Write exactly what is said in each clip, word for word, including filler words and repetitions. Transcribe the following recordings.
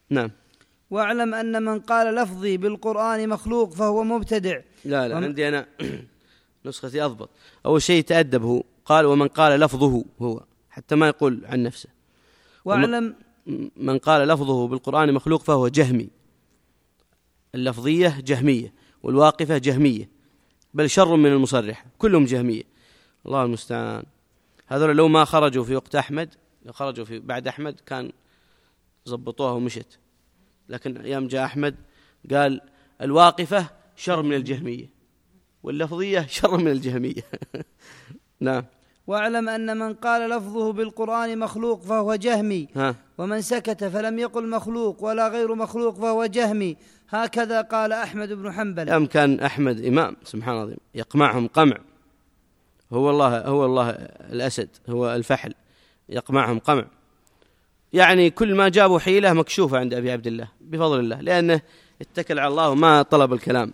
نعم. واعلم أن من قال لفظي بالقرآن مخلوق فهو مبتدع. لا لا وم... عندي أنا نسختي أضبط. أول شيء تأدب، هو قال ومن قال لفظه هو، حتى ما يقول عن نفسه. واعلم من قال لفظه بالقرآن مخلوق فهو جهمي. اللفظية جهمية والواقفة جهمية، بل شر من المصرح، كلهم جهمية. الله المستعان. هذول لو ما خرجوا في وقت أحمد، لو خرجوا في بعد أحمد كان زبطوها ومشت، لكن أيام جاء أحمد قال الواقفة شر من الجهمية واللفظية شر من الجهمية. نعم. واعلم أن من قال لفظه بالقرآن مخلوق فهو جهمي، ها. ومن سكت فلم يقل مخلوق ولا غير مخلوق فهو جهمي. هكذا قال أحمد بن حنبل. أم كان أحمد إمام سبحان الله يقمعهم قمع، هو الله هو الله الأسد، هو الفحل يقمعهم قمع. يعني كل ما جابوا حيلة مكشوفة عند أبي عبد الله بفضل الله، لأنه اتكل على الله وما طلب الكلام.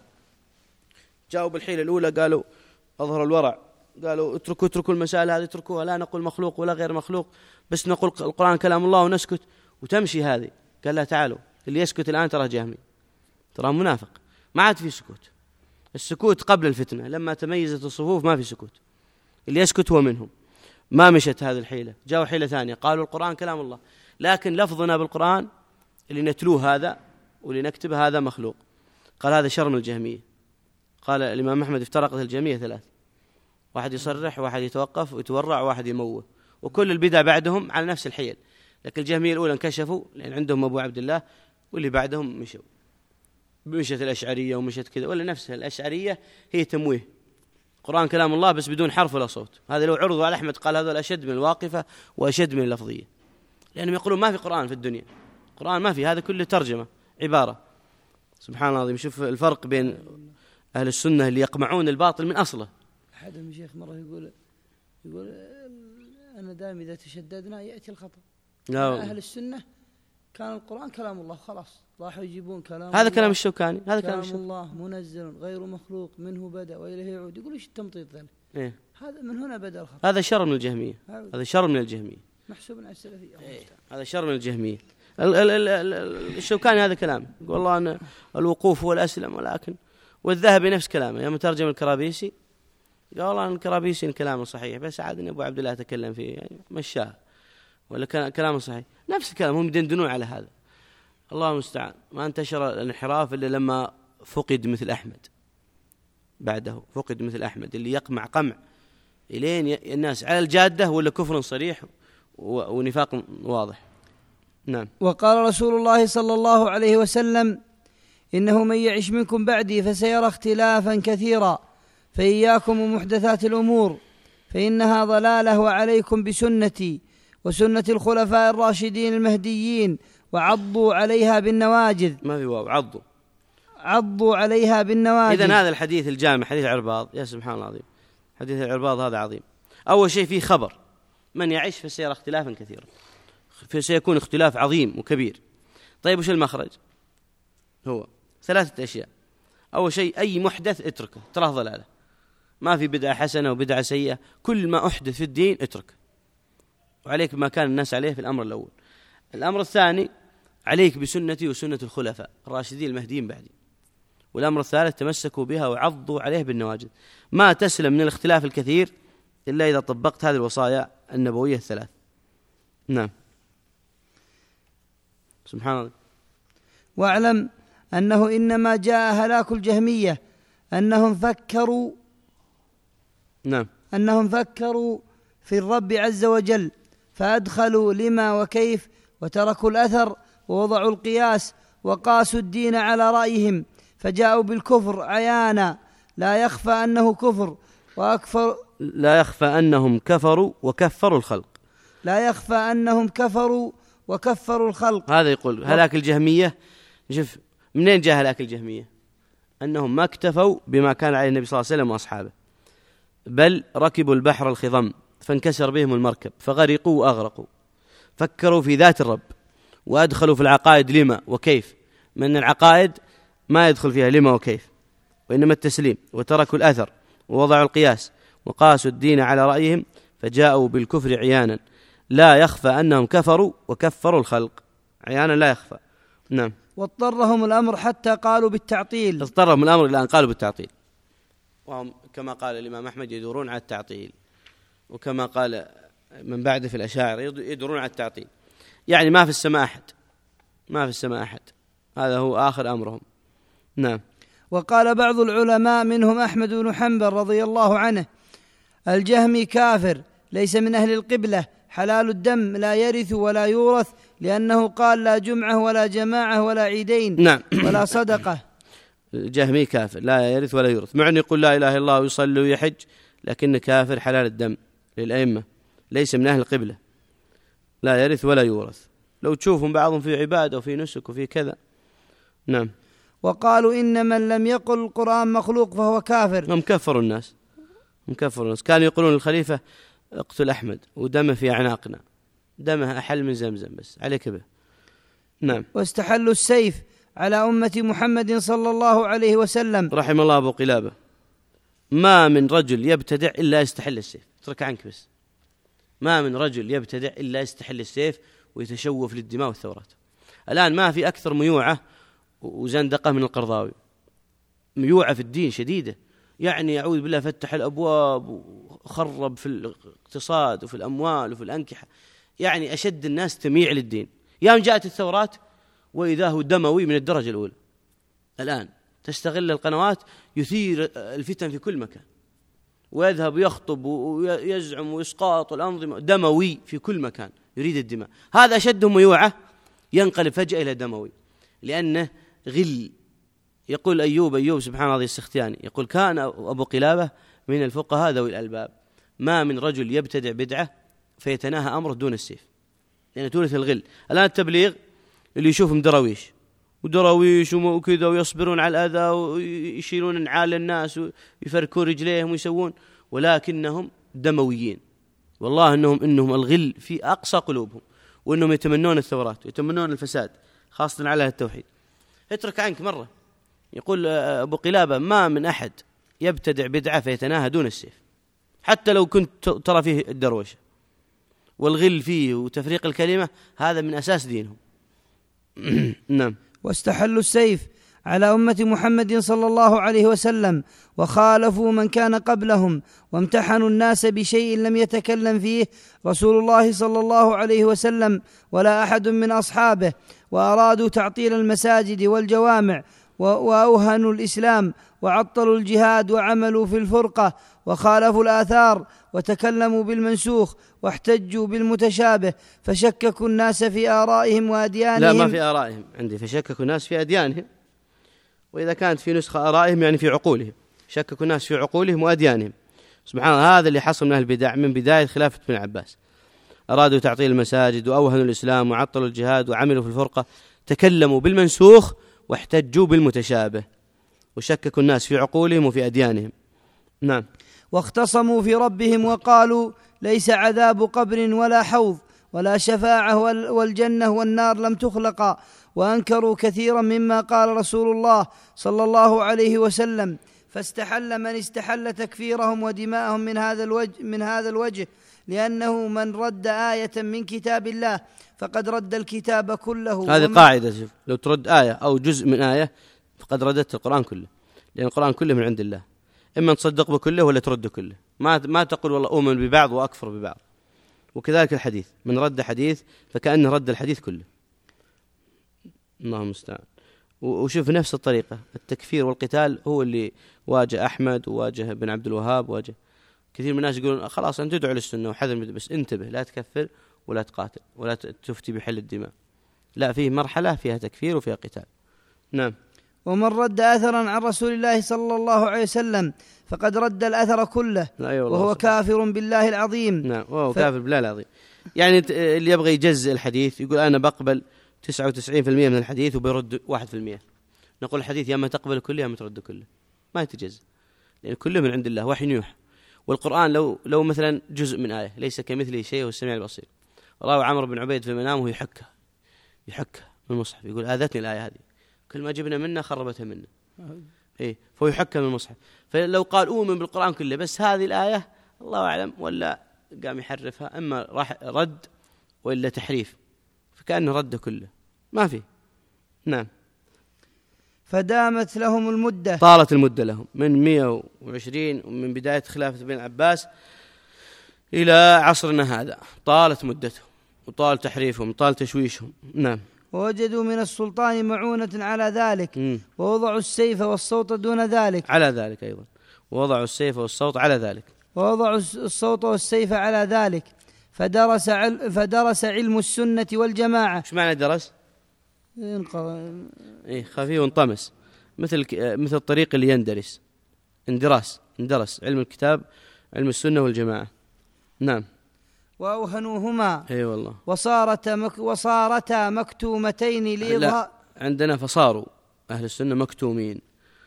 جاءوا بالحيلة الأولى قالوا أظهر الورع، قالوا اتركوا اتركوا المسائل هذه، اتركوها، لا نقول مخلوق ولا غير مخلوق، بس نقول القرآن كلام الله ونسكت وتمشي هذه. قال لا تعالوا، اللي يسكت الآن ترى جهمي، ترى منافق، ما عاد في سكوت. السكوت قبل الفتنة لما تميزت الصفوف ما في سكوت، اللي يسكت هو منهم. ما مشت هذه الحيلة، جاءوا حيلة ثانية قالوا القرآن كلام الله، لكن لفظنا بالقرآن اللي نتلوه هذا واللي نكتبه هذا مخلوق. قال هذا شر من الجهمية. قال الإمام أحمد افترقت الجهمية ثلاث، واحد يصرح وواحد يتوقف ويتورع وواحد يموه، وكل البدع بعدهم على نفس الحيل. لكن الجهمية الأولى انكشفوا لأن عندهم أبو عبد الله، واللي بعدهم مشوا، مشت الأشعرية ومشت كذا، ولا نفسها الأشعرية هي تمويه، قرآن كلام الله بس بدون حرف ولا صوت. هذا لو عرضوا على أحمد قال هذا أشد من الواقفة وأشد من اللفظية، لأنهم يقولون ما في قرآن في الدنيا، قرآن ما في، هذا كله ترجمة عبارة. سبحان الله العظيم. شوف الفرق بين أهل السنة اللي يقمعون الباطل من أصله. أحد الشيخ مرة يقول يقول أنا دائما إذا تشددنا يأتي الخطأ. أهل السنة كان القرآن كلام الله خلاص، راحوا يجيبون كلام هذا كلام الشوكاني، هذا كلام, كلام الله منزل غير مخلوق منه بدأ وإليه يعود. يقول إيش التمطيط ذلك؟ إيه؟ هذا من هنا بدأ الخطأ. هذا شر من الجهمية، هذا شر من الجهمية، محسوب على السلفية. إيه؟ هذا شر من الجهمية. ال ال ال ال الشوكاني هذا كلام، يقول الله أن الوقوف هو الأسلم، ولكن والذهبي نفس كلامه. يوم ترجم الكرابيسي قال الله أن الكرابيسي كلامه صحيح، بس عاد أن أبو عبد الله تكلم فيه يعني مشاه، ولا كان كلامه صحيح، نفس الكلام. هم يدندنون على هذا. الله المستعان. ما انتشر الانحراف إلا لما فقد مثل أحمد، بعده فقد مثل أحمد اللي يقمع قمع إلين الناس على الجادة، ولا كفر صريح ونفاق واضح. نعم. وقال رسول الله صلى الله عليه وسلم إنه من يعش منكم بعدي فسيرى اختلافا كثيرا فإياكم ومحدثات الأمور فإنها ضلالة، وعليكم بسنتي وسنة الخلفاء الراشدين المهديين وعضوا عليها بالنواجذ. ما في واو، عضوا عضوا عليها بالنواجذ. إذن هذا الحديث الجامع حديث عرباض، يا سبحان الله العظيم، حديث العرباض هذا عظيم. أول شيء فيه خبر من يعيش فسيرى اختلافا كثيرا، فسيكون اختلاف عظيم وكبير. طيب وش المخرج؟ هو ثلاثة أشياء. أول شيء أي محدث اتركه، تراه ضلالة، ما في بدعة حسنة وبدعة سيئة، كل ما أحدث في الدين اترك، وعليك ما كان الناس عليه في الأمر الأول. الأمر الثاني عليك بسنتي وسنة الخلفاء الراشدين المهديين بعدي. والأمر الثالث تمسكوا بها وعضوا عليه بالنواجذ. ما تسلم من الاختلاف الكثير إلا إذا طبقت هذه الوصايا النبوية الثلاث. نعم. سبحان الله. واعلم أنه إنما جاء هلاك الجهمية أنهم فكروا نعم أنهم فكروا في الرب عز وجل فأدخلوا لما وكيف وتركوا الأثر ووضعوا القياس وقاسوا الدين على رأيهم فجاءوا بالكفر عيانا لا يخفى أنه كفر وأكفر لا يخفى أنهم كفروا وكفروا الخلق لا يخفى أنهم كفروا وكفروا الخلق. هذا يقول هلاك الجهمية. شوف منين جاء هلاك الجهمية؟ أنهم ما اكتفوا بما كان عليه النبي صلى الله عليه وسلم وأصحابه، بل ركبوا البحر الخضم فانكسر بهم المركب فغرقوا وأغرقوا. فكروا في ذات الرب وأدخلوا في العقائد لما وكيف، من العقائد ما يدخل فيها لما وكيف وإنما التسليم، وتركوا الأثر ووضعوا القياس وقاسوا الدين على رأيهم فجاءوا بالكفر عيانا لا يخفى أنهم كفروا وكفروا الخلق. عيانا لا يخفى. نعم. واضطرهم الأمر حتى قالوا بالتعطيل. اضطرهم الأمر إلى أن قالوا بالتعطيل، وهم كما قال الإمام أحمد يدورون على التعطيل، وكما قال من بعد في الأشاعرة يدورون على التعطيل، يعني ما في السماء أحد، ما في السماء أحد، هذا هو آخر أمرهم. نعم. وقال بعض العلماء منهم أحمد بن حنبل رضي الله عنه: الجهمي كافر ليس من أهل القبلة، حلال الدم، لا يرث ولا يورث، لأنه قال لا جمعة ولا جماعة ولا عيدين. نعم. ولا صدقة. الجهمي كافر لا يرث ولا يورث، مع أن يقول لا إله إلا الله ويصلي ويحج، لكن كافر حلال الدم للأئمة، ليس من أهل القبلة، لا يرث ولا يورث. لو تشوفهم بعضهم في عبادة وفي نسك وفي كذا. نعم. وقالوا إن من لم يقل القرآن مخلوق فهو كافر. هم كفروا الناس، هم كفروا الناس. كانوا يقولون للخليفة: اقتل أحمد ودمه في أعناقنا، دمه أحل من زمزم، بس عليك به. نعم. واستحلوا السيف على أمة محمد صلى الله عليه وسلم. رحم الله أبو قلابة، ما من رجل يبتدع إلا يستحل السيف، اترك عنك بس، ما من رجل يبتدع إلا يستحل السيف ويتشوف للدماء والثورات. الآن ما في أكثر ميوعة وزندقة من القرضاوي، ميوعة في الدين شديدة، يعني أعوذ بالله فتح الأبواب وخرب في الاقتصاد وفي الأموال وفي الأنكحة، يعني أشد الناس تمييع للدين. يوم جاءت الثورات وإذا هو دموي من الدرجة الأولى. الآن تستغل القنوات، يثير الفتن في كل مكان، ويذهب يخطب ويزعم ويسقاط الأنظمة، دموي في كل مكان، يريد الدماء. هذا أشدهم ميوعة، ينقلب فجأة إلى دموي، لأنه غل. يقول أيوب أيوب سبحان الله السختياني، يقول: كان أبو قلابة من الفقهاء ذوي الألباب، ما من رجل يبتدع بدعة فيتناهى أمره دون السيف، لأنه تورث الغل. الآن التبليغ اللي يشوفهم دراويش ودراويش وكذا، ويصبرون على الأذى ويشيلون نعال الناس ويفركون رجليهم ويسوون، ولكنهم دمويين. والله إنهم إنهم الغل في أقصى قلوبهم، وإنهم يتمنون الثورات ويتمنون الفساد، خاصة على التوحيد. اترك عنك مرة. يقول أبو قلابة: ما من أحد يبتدع بدعة فيتناهى دون السيف، حتى لو كنت ترى فيه الدروشة والغل فيه وتفريق الكلمة، هذا من أساس دينهم. نعم. واستحلوا السيف على أمة محمد صلى الله عليه وسلم، وخالفوا من كان قبلهم، وامتحنوا الناس بشيء لم يتكلم فيه رسول الله صلى الله عليه وسلم ولا أحد من أصحابه، وأرادوا تعطيل المساجد والجوامع، وأوهنوا الإسلام، وعطلوا الجهاد، وعملوا في الفرقة، وخالفوا الآثار، وتكلموا بالمنسوخ، واحتجوا بالمتشابه، فشككوا الناس في آرائهم وأديانهم. لا، ما في آرائهم عندي، فشككوا الناس في أديانهم. وإذا كانت في نسخة آرائهم يعني في عقولهم، شككوا الناس في عقولهم وأديانهم. سبحان الله، هذا اللي حصل من أهل البدع من بداية خلافة ابن عباس. أرادوا تعطيل المساجد، وأوهنوا الإسلام، وعطلوا الجهاد، وعملوا في الفرقة، تكلموا بالمنسوخ، واحتجوا بالمتشابه، وشككوا الناس في عقولهم وفي أديانهم. نعم. واختصموا في ربهم وقالوا: ليس عذاب قبر ولا حوض ولا شفاعة والجنة والنار لم تخلقا، وأنكروا كثيرا مما قال رسول الله صلى الله عليه وسلم. فاستحل من استحل تكفيرهم ودماءهم من هذا الوجه من هذا الوجه لأنه من رد آية من كتاب الله فقد رد الكتاب كله. هذه قاعدة، لو ترد آية أو جزء من آية فقد ردت القرآن كله، لأن القرآن كله من عند الله، إما تصدق بكله ولا ترد كله. ما ما تقول والله أؤمن ببعض وأكفر ببعض. وكذلك الحديث، من رد حديث فكأنه رد الحديث كله. الله المستعان. وشوف نفس الطريقة، التكفير والقتال هو اللي واجه أحمد وواجه ابن عبد الوهاب، واجه كثير من الناس يقولون خلاص أنت تدعو للسنة وحذر، بس انتبه، لا تكفر ولا تقاتل ولا تفتي بحل الدماء، لا، فيه مرحلة فيها تكفير وفيها قتال. نعم. ومن رد أثرا عن رسول الله صلى الله عليه وسلم فقد رد الأثر كله، وهو كافر بالله العظيم. نعم، وهو ف... كافر بالله العظيم. يعني اللي يبغى يجزء الحديث يقول أنا بقبل تسعة وتسعين بالمئة من الحديث وبيرد واحد بالمئة. نقول الحديث يا أما تقبل كله يا أما ترد كله، ما يتجزء، لأن كله من عند الله، وحي يوحى. والقرآن لو لو مثلا جزء من آية، ليس كمثله شيء هو السميع البصير. رأى عمرو بن عبيد في منامه يحكها يحكها من المصحف، يقول آذتني الآية هذه، كل ما جبنا منها خربتها منا. إيه، فهو يحكم من المصحف. فلو قال أؤمن بالقرآن كله بس هذه الآية الله أعلم، ولا قام يحرفها، إما راح رد وإلا تحريف، فكأنه رد كله، ما فيه. نعم. فدامت لهم المدة، طالت المدة لهم من مئة وعشرين ومن بداية خلافة ابن عباس إلى عصرنا هذا، طالت مدتهم وطال تحريفهم طال تشويشهم. نعم. ووجدوا من السلطان معونة على ذلك، م. ووضعوا السيف والصوت دون ذلك، على ذلك أيضا ووضعوا السيف والصوت على ذلك، ووضعوا الصوت والسيف على ذلك، فدرس عل فدرس علم السنة والجماعة. إيش معنى درس؟ إيه خفيف وانطمس، مثل مثل الطريق اللي يندرس، اندراس، اندرس علم الكتاب علم السنة والجماعة. نعم. وأوهنوهما، اي أيوة والله. وصارتا مك وصارتا مكتومتين لإظهار. عندنا فصاروا أهل السنة مكتومين،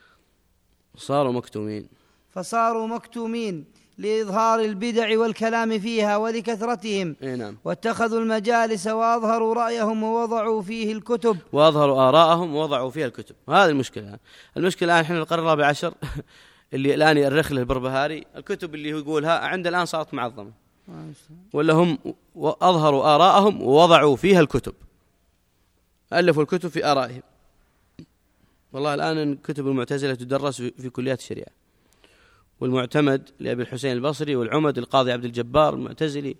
صاروا مكتومين، فصاروا مكتومين لإظهار البدع والكلام فيها ولكثرتهم. اي نعم. واتخذوا المجالس وأظهروا رأيهم ووضعوا فيه الكتب، وأظهروا آراءهم ووضعوا فيها الكتب. هذه المشكلة. المشكلة الآن احنا القرن الرابع عشر اللي الآن يؤرخ له البربهاري، الكتب اللي هو يقولها عند الآن صارت معظمة، ولا هم أظهروا آراءهم ووضعوا فيها الكتب، ألفوا الكتب في آرائهم. والله الآن كتب المعتزلة تدرس في كليات الشريعة، والمعتمد لأبي الحسين البصري، والعمد القاضي عبد الجبار المعتزلي،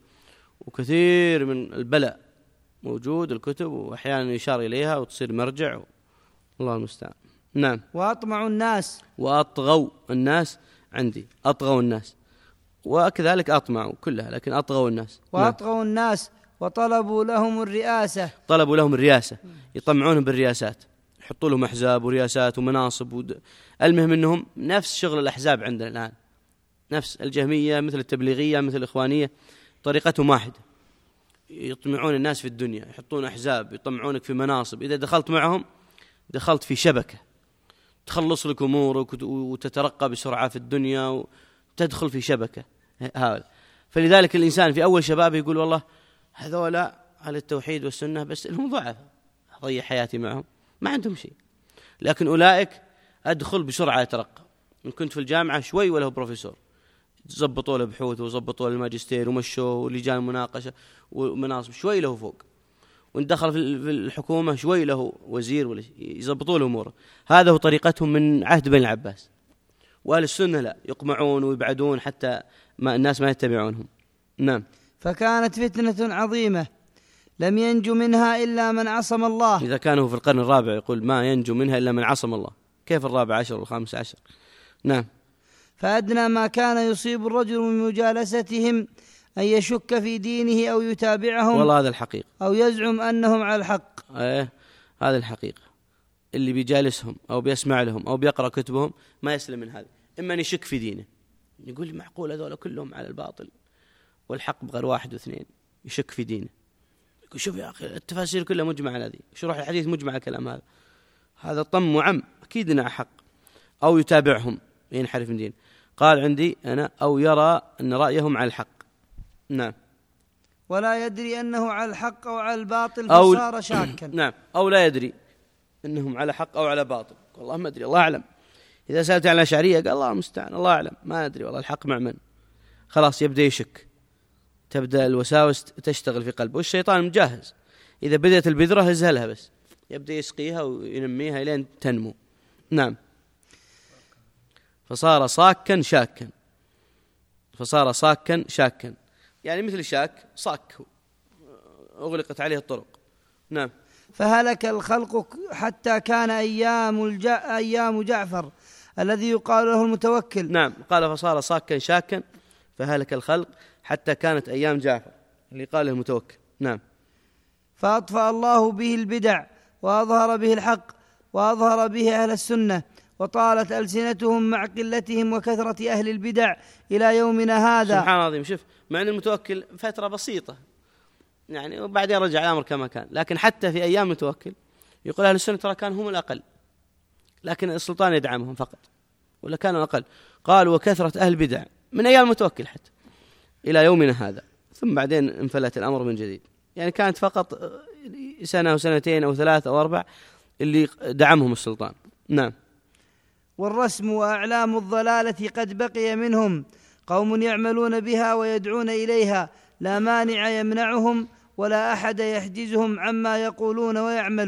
وكثير من البلاء موجود الكتب، وأحيانا يشار إليها وتصير مرجع، الله المستعان. نعم. وأطمعوا الناس، وأطغوا الناس، عندي أطغوا الناس، وكذلك أطمعوا كلها، لكن أطغوا الناس. وأطغوا نعم. الناس وطلبوا لهم الرئاسة، طلبوا لهم الرئاسة، يطمعونهم بالرئاسات، يحطوا لهم أحزاب ورئاسات ومناصب ود... المهم أنهم نفس شغل الأحزاب عندنا الآن، نفس الجهمية مثل التبليغية مثل الإخوانية، طريقتهم واحدة، يطمعون الناس في الدنيا، يحطون أحزاب، يطمعونك في مناصب، إذا دخلت معهم دخلت في شبكة تخلص لك أمورك وتترقى بسرعة في الدنيا وتدخل في شبكة هذا. فلذلك الإنسان في أول شبابه يقول والله هذولا على التوحيد والسنة بس لهم ضعف، أضيع حياتي معهم، ما عندهم شيء. لكن أولئك أدخل بسرعة يترقى، إن كنت في الجامعة شوي وله بروفيسور، زبطوا له بحوث وزبطوا له الماجستير ومشوه ولجان مناقشة ومناصب، شوي له فوق. وإن دخل في الحكومة شوي له وزير ولا يزبطوا له أموره. هذا هو طريقتهم من عهد بني العباس. وأهل السنة لا، يقمعون ويبعدون حتى ما الناس ما يتبعونهم. نعم. فكانت فتنة عظيمة لم ينجو منها إلا من عصم الله. إذا كانوا في القرن الرابع يقول ما ينجو منها إلا من عصم الله، كيف الرابع عشر والخامس عشر؟ نعم. فأدنى ما كان يصيب الرجل من مجالستهم أن يشك في دينه أو يتابعهم، والله هذا الحقيقة، أو يزعم أنهم على الحق. ايه هذا الحقيقة. اللي بيجالسهم أو بيسمع لهم أو بيقرأ كتبهم ما يسلم من هذا، إما أن يشك في دينه، يقول لي معقول هذول كلهم على الباطل والحق بغير واحد واثنين، يشك في دينه، يقول شوف يا أخي التفاسير كلها مجمع على هذه، شروح الحديث مجمع الكلام هذا، هذا طم وعم أكيد إنه حق. أو يتابعهم ينحرف من دين. قال عندي أنا أو يرى أن رأيهم على الحق. نعم. ولا يدري أنه على الحق أو على الباطل أو فصار شاكا. نعم. أو لا يدري أنهم على حق أو على باطل، والله ما أدري، الله أعلم. إذا سألت عن الأشعرية قال الله المستعان، الله أعلم، ما أدري والله الحق مع من. خلاص يبدأ يشك، تبدأ الوساوس تشتغل في قلبه، والشيطان مجهز، إذا بدأت البذرة هزها بس، يبدأ يسقيها وينميها إلين تنمو. نعم. فصار صاكا شاكا، فصار صاكا شاكا، يعني مثل شاك صاك أغلقت عليه الطرق. نعم. فهلك الخلق حتى كان أيام, الجا أيام جعفر الذي يقال له المتوكل. نعم. قال فصار صاكا شاكا فهلك الخلق حتى كانت أيام جعفر اللي قال له المتوكل. نعم. فأطفأ الله به البدع وأظهر به الحق وأظهر به أهل السنة، وطالت ألسنتهم مع قلتهم وكثرة أهل البدع إلى يومنا هذا. سبحان الله العظيم. شوف، مع أن المتوكل فترة بسيطة يعني، وبعدين رجع الأمر كما كان، لكن حتى في أيام المتوكل يقول أهل السنة ترى كان هم الأقل، لكن السلطان يدعمهم فقط، ولا كانوا أقل. قال وكثرة أهل البدع من أيام المتوكل حتى إلى يومنا هذا، ثم بعدين انفلت الأمر من جديد. يعني كانت فقط سنة وسنتين أو ثلاثة أو أربع اللي دعمهم السلطان. نعم. والرسم وأعلام الضلالة قد بقي منهم قوم يعملون بها ويدعون إليها، لا مانع يمنعهم ولا أحد يحجزهم عما يقولون ويعملون.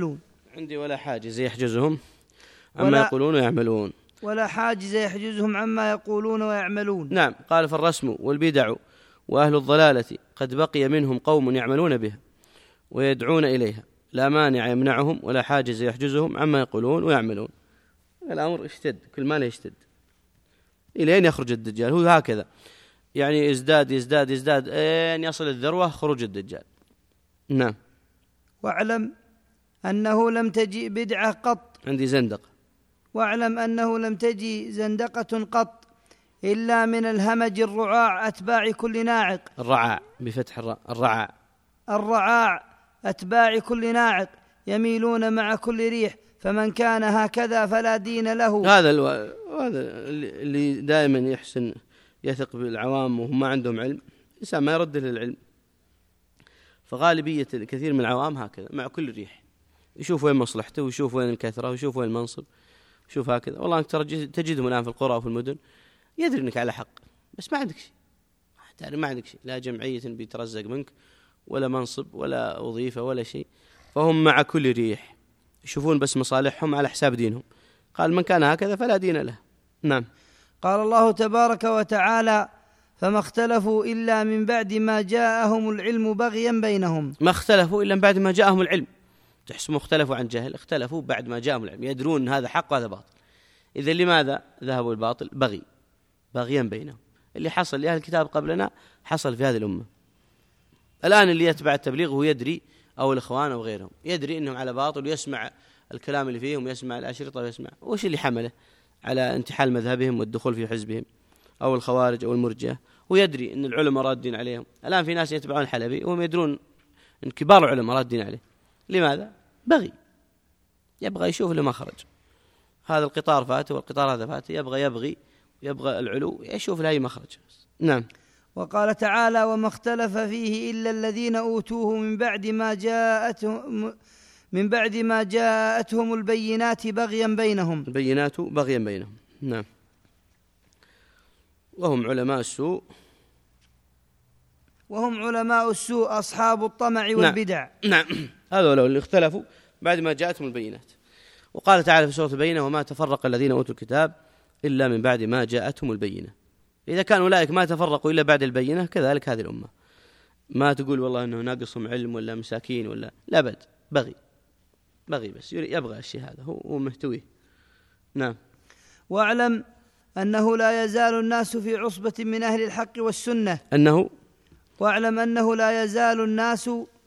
عندي ولا حاجز يحجزهم عما ولا يقولون ويعملون. ولا حاجز يحجزهم عما يقولون ويعملون. نعم. قال فالرسم والبدع وأهل الضلالة قد بقي منهم قوم يعملون بها ويدعون إليها، لا مانع يمنعهم ولا حاجز يحجزهم عما يقولون ويعملون. الأمر اشتد، كل ما لا يشتد إلى أن يخرج الدجال. هو هكذا يعني يزداد يزداد يزداد أن يصل الذروة خروج الدجال. نعم. واعلم أنه لم تجي بدعة قط. عندي زندقة. واعلم أنه لم تجي زندقة قط إلا من الهمج الرعاع أتباع كل ناعق. الرعاع بفتح الراء. الرعاع الرعاع أتباع كل ناعق يميلون مع كل ريح، فمن كان هكذا فلا دين له. هذا الو... هذا اللي دائما يحسن يثق بالعوام وهم ما عندهم علم، الإنسان ما يرد للعلم. فغالبية الكثير من العوام هكذا مع كل ريح، يشوف وين مصلحته ويشوف وين الكثرة ويشوف وين المنصب، يشوف هكذا. والله أنت تجدهم الآن في القرى وفي المدن يدري أنك على حق بس ما عندك شيء، ما عندك شيء، لا جمعية بيترزق منك ولا منصب ولا وظيفة ولا شيء، فهم مع كل ريح يشوفون بس مصالحهم على حساب دينهم. قال من كان هكذا فلا دين له. نعم. قال الله تبارك وتعالى فما اختلفوا إلا من بعد ما جاءهم العلم بغيا بينهم. ما اختلفوا إلا من بعد ما جاءهم العلم. تحسبوا اختلفوا عن جهل، اختلفوا بعد ما جاءهم العلم، يدرون هذا حق وهذا باطل. إذا لماذا ذهبوا الباطل؟ بغي بغيا بينهم. اللي حصل لأهل الكتاب قبلنا حصل في هذه الأمة. الآن اللي يتبع التبليغ هو يدري، أو الإخوان أو غيرهم، يدري أنهم على باطل ويسمع الكلام اللي فيهم ويسمع الأشرطة ويسمع. وش اللي حمله على انتحال مذهبهم والدخول في حزبهم أو الخوارج أو المرجئة؟ ويدري أن العلماء رادين عليهم. الآن في ناس يتبعون الحلبي وهم يدرون أن كبار العلماء رادين عليه. لماذا؟ بغي، يبغى يشوف له مخرج. هذا القطار فاته والقطار هذا فاته، يبغى يبغي يبغى العلو، يشوف له أي مخرج. نعم. وقال تعالى وما اختلف فيه إلا الذين أوتوه من بعد ما جاءتهم من بعد ما جاءتهم البينات بغيا بينهم. البينات بغيا بينهم. نعم. وهم علماء السوء وهم علماء السوء أصحاب الطمع والبدع. نعم. هذول اللي اختلفوا بعد ما جاءتهم البينات. وقال تعالى في سورة البينة وما تفرق الذين أوتوا الكتاب إلا من بعد ما جاءتهم البينة. إذا كانوا أولئك ما تفرقوا إلا بعد البينة، كذلك هذه الأمة. ما تقول والله أنه ناقصهم علم ولا مساكين ولا لا، بد بغي بغي بس يبغى الشيء هذا هو مهتويه. نعم. واعلم أنه لا يزال الناس في عصبة من أهل الحق والسنة. أنه واعلم أنه لا يزال الناس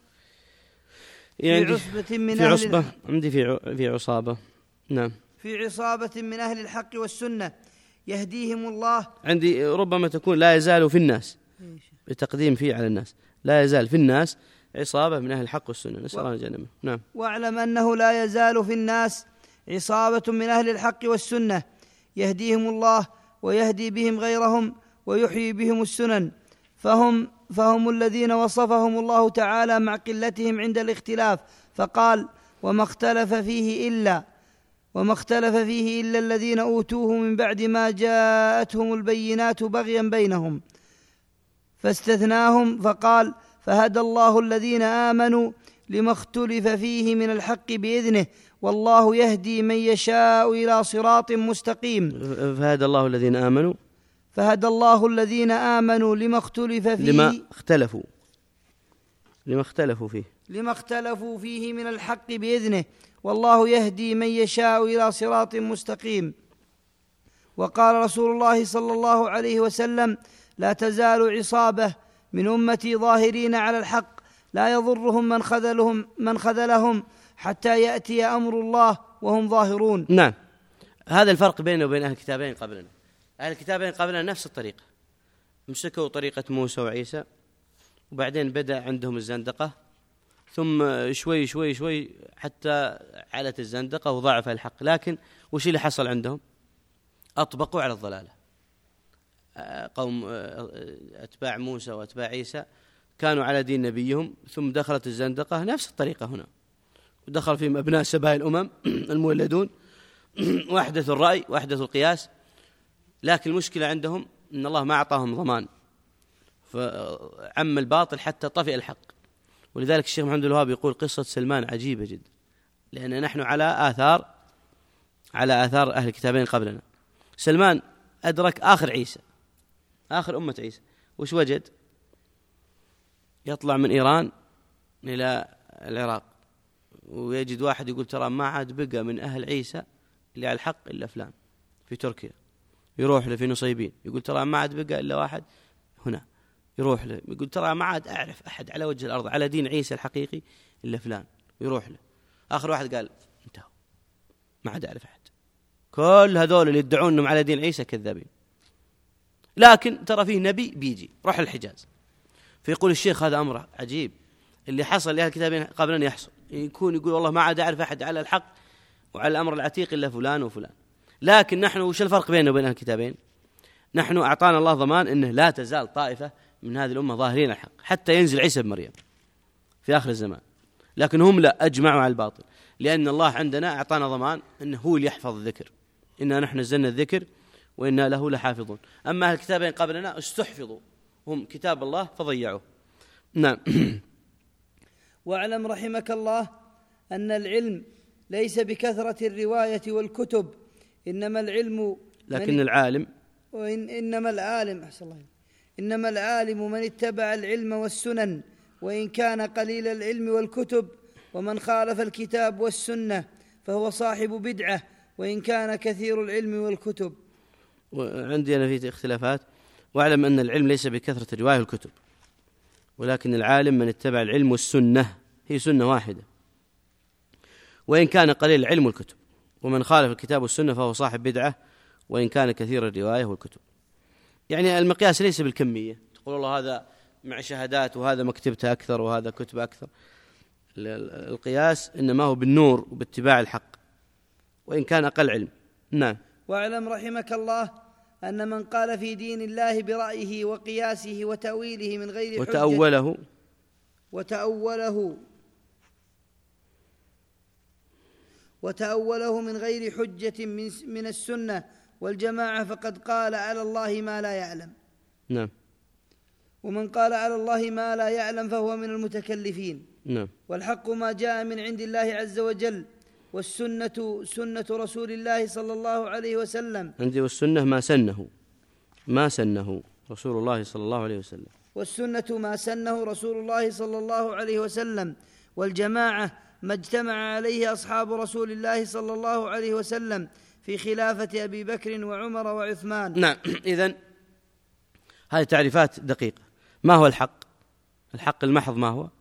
يعني في عصبة من في أهل عصبة الحق. عندي في في عصابة. نعم. في عصابة من أهل الحق والسنة يهديهم الله. عندي ربما تكون لا يزال في الناس بتقديم فيه على الناس، لا يزال في الناس عصابة من أهل الحق والسنة، نسأل الله الجنة. نعم. واعلم أنه لا يزال في الناس عصابة من أهل الحق والسنة يهديهم الله ويهدي بهم غيرهم ويحيي بهم السنن، فهم فهم الذين وصفهم الله تعالى مع قلتهم عند الاختلاف، فقال وما اختلف فيه إلا وما اختلف فيه إلا الذين أوتوه من بعد ما جاءتهم البينات بغيا بينهم، فاستثناهم فقال فهدى الله الذين آمنوا لما اختلف فيه من الحق بإذنه والله يهدي من يشاء إلى صراط مستقيم. فهدى الله الذين آمنوا فهدى الله الذين آمنوا لما اختلف فيه لما اختلفوا لما اختلفوا فيه لما اختلفوا فيه من الحق بإذنه والله يهدي من يشاء إلى صراط مستقيم. وقال رسول الله صلى الله عليه وسلم لا تزال عصابة من أمتي ظاهرين على الحق لا يضرهم من خذلهم من خذلهم حتى يأتي أمر الله وهم ظاهرون. نعم. هذا الفرق بينه وبين أهل الكتابين قبلنا. أهل الكتابين قبلنا نفس الطريقة، مسكوا طريقة موسى وعيسى، وبعدين بدأ عندهم الزندقة، ثم شوي شوي شوي حتى علت الزندقة وضعف الحق. لكن وش اللي حصل عندهم؟ أطبقوا على الضلالة. قوم أتباع موسى وأتباع عيسى كانوا على دين نبيهم، ثم دخلت الزندقة نفس الطريقة هنا، ودخل فيهم أبناء سبايا الأمم المولدون وأحدثوا الرأي وأحدثوا القياس. لكن المشكلة عندهم أن الله ما أعطاهم ضمان، فعم الباطل حتى طفئ الحق. ولذلك الشيخ محمد الوهاب يقول قصة سلمان عجيبة جدا. لأن نحن على آثار على آثار أهل الكتابين قبلنا. سلمان أدرك آخر عيسى، آخر أمة عيسى، وش وجد؟ يطلع من إيران إلى العراق ويجد واحد يقول ترى ما عاد بقى من أهل عيسى اللي على الحق إلا فلان في تركيا. يروح له في نصيبين يقول ترى ما عاد بقى إلا واحد هنا. يروح له يقول ترى ما عاد أعرف أحد على وجه الأرض على دين عيسى الحقيقي إلا فلان. يروح له آخر واحد قال انتهوا، ما عاد أعرف أحد. كل هذول اللي يدعون أنهم على دين عيسى كذابين. لكن ترى فيه نبي بيجي روح الحجاز، فيقول الشيخ هذا أمر عجيب اللي حصل لأهل الكتابين قبل أن يحصل. يكون يقول والله ما عاد أعرف أحد على الحق وعلى الأمر العتيق إلا فلان وفلان. لكن نحن وش الفرق بيننا وبين الكتابين؟ نحن أعطانا الله ضمان أنه لا تزال طائفة من هذه الأمة ظاهرين الحق حتى ينزل عيسى بن مريم في آخر الزمان. لكن هم لا، أجمعوا على الباطل، لأن الله عندنا أعطانا ضمان أنه هو اللي يحفظ الذكر. إنا نحن نزلنا الذكر وإنا له لحافظون. أما أهل الكتابين قبلنا استحفظوا هم كتاب الله فضيعوه. نعم. واعلم رحمك الله أن العلم ليس بكثرة الرواية والكتب، إنما العلم لكن العالم وإن إنما العالم أحسن الله إنما العالم من اتبع العلم والسنن وإن كان قليل العلم والكتب، ومن خالف الكتاب والسنة فهو صاحب بدعة وإن كان كثير العلم والكتب. وعندي أنا في اختلافات. واعلم أن العلم ليس بكثرة الرواية والكتب، ولكن العالم من اتبع العلم والسنة، هي سنة واحدة، وإن كان قليل العلم والكتب، ومن خالف الكتاب والسنة فهو صاحب بدعة وإن كان كثير الرواية والكتب. يعني المقياس ليس بالكمية، تقول الله هذا مع شهادات وهذا مكتبته أكثر وهذا كتب أكثر. القياس إنما هو بالنور وباتباع الحق وإن كان أقل علم. نعم. واعلم رحمك الله أن من قال في دين الله برأيه وقياسه وتأويله من غير حجة وتأوله وتأوله وتأوله من غير حجة من, من السنة والجماعة فقد قال على الله ما لا يعلم. نعم. ومن قال على الله ما لا يعلم فهو من المتكلفين. نعم. والحق ما جاء من عند الله عز وجل، والسنة سنة رسول الله صلى الله عليه وسلم. عندي والسنة ما سنه ما سنه رسول الله صلى الله عليه وسلم. والسنة ما سنه رسول الله صلى الله عليه وسلم. والجماعة ما اجتمع عليه أصحاب رسول الله صلى الله عليه وسلم في خلافة أبي بكر وعمر وعثمان. نعم. إذن هذه تعريفات دقيقة. ما هو الحق؟ الحق المحض ما هو؟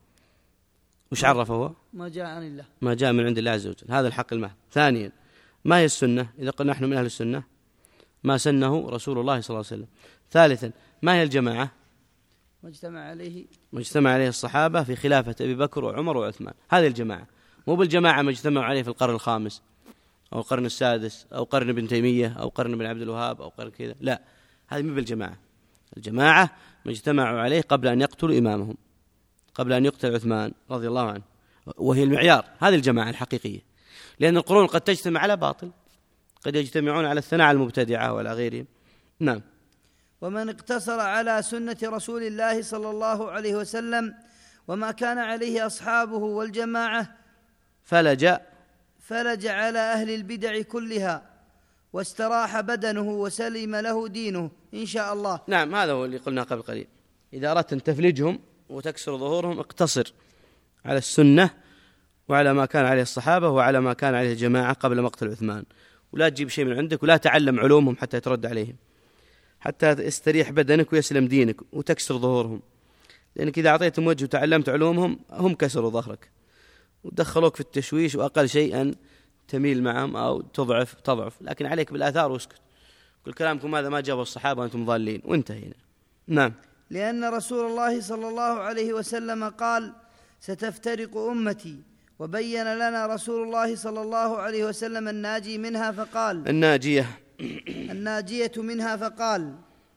وش عرفه هو؟ ما جاء عن الله، ما جاء من عند الله عز وجل، هذا الحق المحض. ثانيا ما هي السنة؟ إذا قلنا نحن من أهل السنة ما سنه رسول الله صلى الله عليه وسلم. ثالثا ما هي الجماعة؟ ما اجتمع عليه ما اجتمع عليه الصحابة في خلافة أبي بكر وعمر وعثمان. هذه الجماعة، مو بالجماعة ما اجتمعوا عليه في القرن الخامس أو القرن السادس أو قرن ابن تيمية أو قرن ابن عبد الوهاب أو قرن كذا، لا، هذه مو بالجماعة. الجماعة ما اجتمعوا عليه قبل أن يقتلوا إمامهم، قبل أن يقتل عثمان رضي الله عنه، وهي المعيار. هذه الجماعة الحقيقية، لأن القرون قد تجتمع على باطل، قد يجتمعون على الثناء على المبتدعة وعلى غيرهم. نعم. ومن اقتصر على سنة رسول الله صلى الله عليه وسلم وما كان عليه أصحابه والجماعة فلج فلج على أهل البدع كلها واستراح بدنه وسلم له دينه إن شاء الله. نعم، هذا هو اللي قلنا قبل قليل. إذا أردت أن تفلجهم وتكسر ظهورهم اقتصر على السنة وعلى ما كان عليه الصحابة وعلى ما كان عليه الجماعة قبل مقتل عثمان، ولا تجيب شيء من عندك ولا تعلم علومهم حتى يترد عليهم، حتى يستريح بدنك ويسلم دينك وتكسر ظهورهم. لأنك إذا أعطيتهم وجه وتعلمت علومهم هم كسروا ظهرك ودخلوك في التشويش، وأقل شيء أن تميل معهم أو تضعف تضعف لكن عليك بالآثار واسكت. كل كلامكم هذا ما جابوا الصحابة وأنتم ضالين وانتهينا. نعم. لأن رسول الله صلى الله عليه وسلم قال ستفترق أمتي، وبين لنا رسول الله صلى الله عليه وسلم الناجي منها فقال الناجية الناجية منها فقال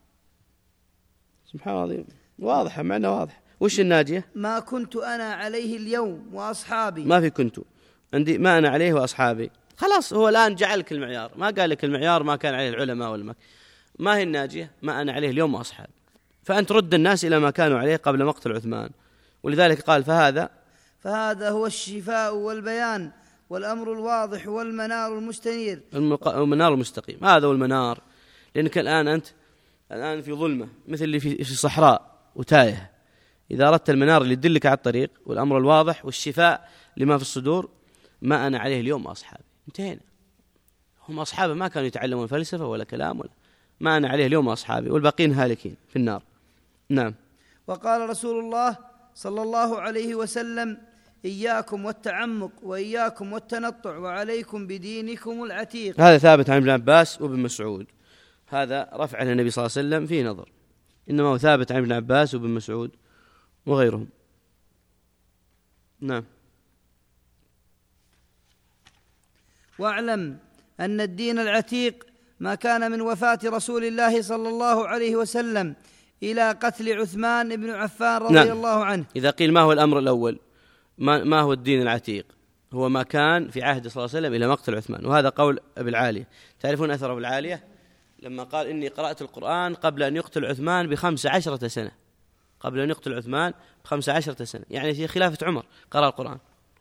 سبحان الله، واضحة معنى واضح. وش الناجية؟ ما كنت أنا عليه اليوم وأصحابي. ما في كنت، عندي ما أنا عليه وأصحابي. خلاص هو الآن جعلك المعيار، ما قال لك المعيار ما كان عليه العلماء ولا ما. ما هي الناجية؟ ما أنا عليه اليوم وأصحابي. فأنت رد الناس إلى ما كانوا عليه قبل مقتل عثمان. ولذلك قال فهذا فهذا هو الشفاء والبيان والأمر الواضح والمنار المستنير. المنار المستقيم، هذا هو المنار. لأنك الآن أنت الآن في ظلمة مثل اللي في صحراء وتايه، إذا أردت المنار اللي يدلك على الطريق والأمر الواضح والشفاء لما في الصدور، ما أنا عليه اليوم أصحابي، انتهينا. هم أصحابه ما كانوا يتعلمون فلسفة ولا كلام ولا ما أنا عليه اليوم أصحابي، والباقين هالكين في النار. نعم. وقال رسول الله صلى الله عليه وسلم: إياكم والتعمق وإياكم والتنطع وعليكم بدينكم العتيق. هذا ثابت عن ابن عباس وابن مسعود، هذا رفع عن النبي صلى الله عليه وسلم فيه نظر، إنما هو ثابت عن ابن عباس وابن مسعود وغيرهم. نعم. واعلم أن الدين العتيق ما كان من وفاة رسول الله صلى الله عليه وسلم إلى قتل عثمان بن عفان رضي نعم. الله عنه. إذا قيل ما هو الأمر الأول، ما, ما هو الدين العتيق، هو ما كان في عهد صلى الله عليه وسلم إلى مقتل عثمان، وهذا قول أبي العالية. تعرفون أثر أبي العالية لما قال: إني قرأت القرآن قبل أن يقتل عثمان بخمس عشرة سنة، قبل أن يقتل عثمان بخمس عشرة سنة، يعني في خلافة عمر قرأ القرآن.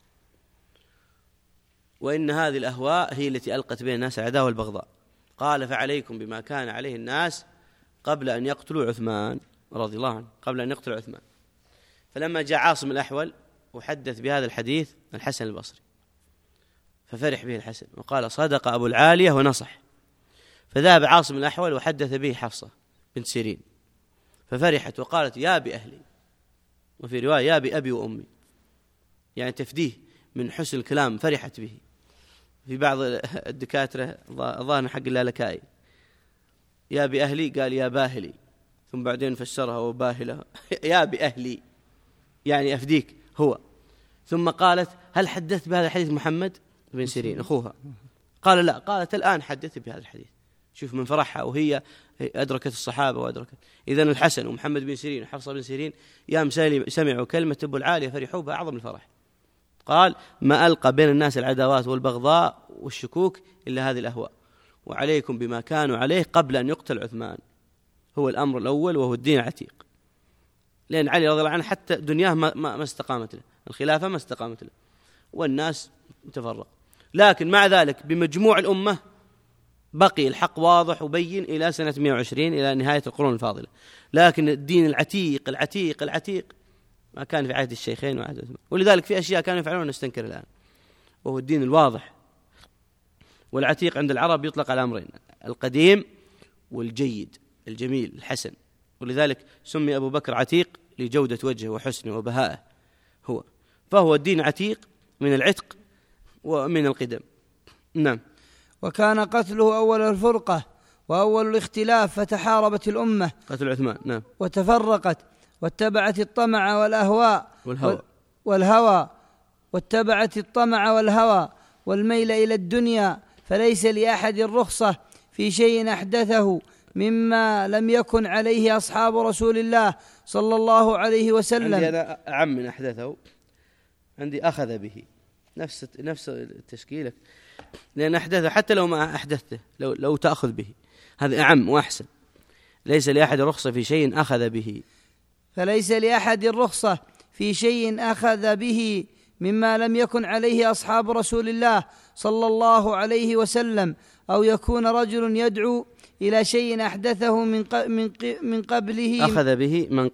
وإن هذه الأهواء هي التي ألقت بين الناس العداوة والبغضاء. قال: فعليكم بما كان عليه الناس قبل أن يقتلوا عثمان رضي الله عنه، قبل أن يقتلوا عثمان. فلما جاء عاصم الأحول وحدث بهذا الحديث الحسن البصري، ففرح به الحسن وقال: صدق أبو العالية ونصح. فذهب عاصم الأحول وحدث به حفصة بنت سيرين، ففرحت وقالت: يا بأهلي، وفي رواية: يا بأبي وأمي، يعني تفديه من حسن الكلام، فرحت به. في بعض الدكاترة ظاهر حق اللالكائي يا بأهلي قال يا باهلي، ثم بعدين فسرها وباهلها يا بأهلي يعني أفديك هو. ثم قالت: هل حدثت بهذا الحديث محمد بن سيرين أخوها؟ قال: لا. قالت: الآن حدثت بهذا الحديث. شوف من فرحها وهي أدركت الصحابة وأدركت. إذن الحسن ومحمد بن سيرين وحفصة بن سيرين يا سمعوا كلمة أبو العالية فرحوا بها أعظم الفرح. قال: ما ألقى بين الناس العداوات والبغضاء والشكوك إلا هذه الأهواء، وعليكم بما كانوا عليه قبل أن يقتل عثمان، هو الأمر الأول وهو الدين العتيق. لأن علي رضي الله عنه حتى دنياه ما, ما استقامت له، الخلافة ما استقامت له، والناس تفرق، لكن مع ذلك بمجموع الأمة بقي الحق واضح وبين إلى سنة مئة وعشرين إلى نهاية القرون الفاضلة. لكن الدين العتيق العتيق العتيق ما كان في عهد الشيخين وعهد عثمان، ولذلك في أشياء كانوا يفعلون نستنكر الآن، وهو الدين الواضح. والعتيق عند العرب يطلق على أمرين: القديم والجيد الجميل الحسن، ولذلك سمي أبو بكر عتيق لجودة وجهه وحسنه وبهائه هو، فهو الدين عتيق من العتق ومن القدم. نعم. وكان قتله أول الفرقة وأول الاختلاف، فتحاربت الأمة قتل عثمان. نعم. وتفرقت واتبعت الطمع والأهواء والهوى والهوى واتبعت الطمع والهوى والميل إلى الدنيا، فليس لأحد الرخصة في شيء أحدثه مما لم يكن عليه أصحاب رسول الله صلى الله عليه وسلم. عندي أنا أعم من أحدثه، عندي أخذ به، نفس نفس التشكيلة، لأن أحدثه حتى لو ما أحدثته لو, لو تأخذ به، هذا أعم وأحسن. ليس لأحد الرخصة في شيء أخذ به، فليس لأحد الرخصة في شيء أخذ به مما لم يكن عليه أصحاب رسول الله صلى الله عليه وسلم، أو يكون رجل يدعو إلى شيء أحدثه من من من قبله، أخذ به من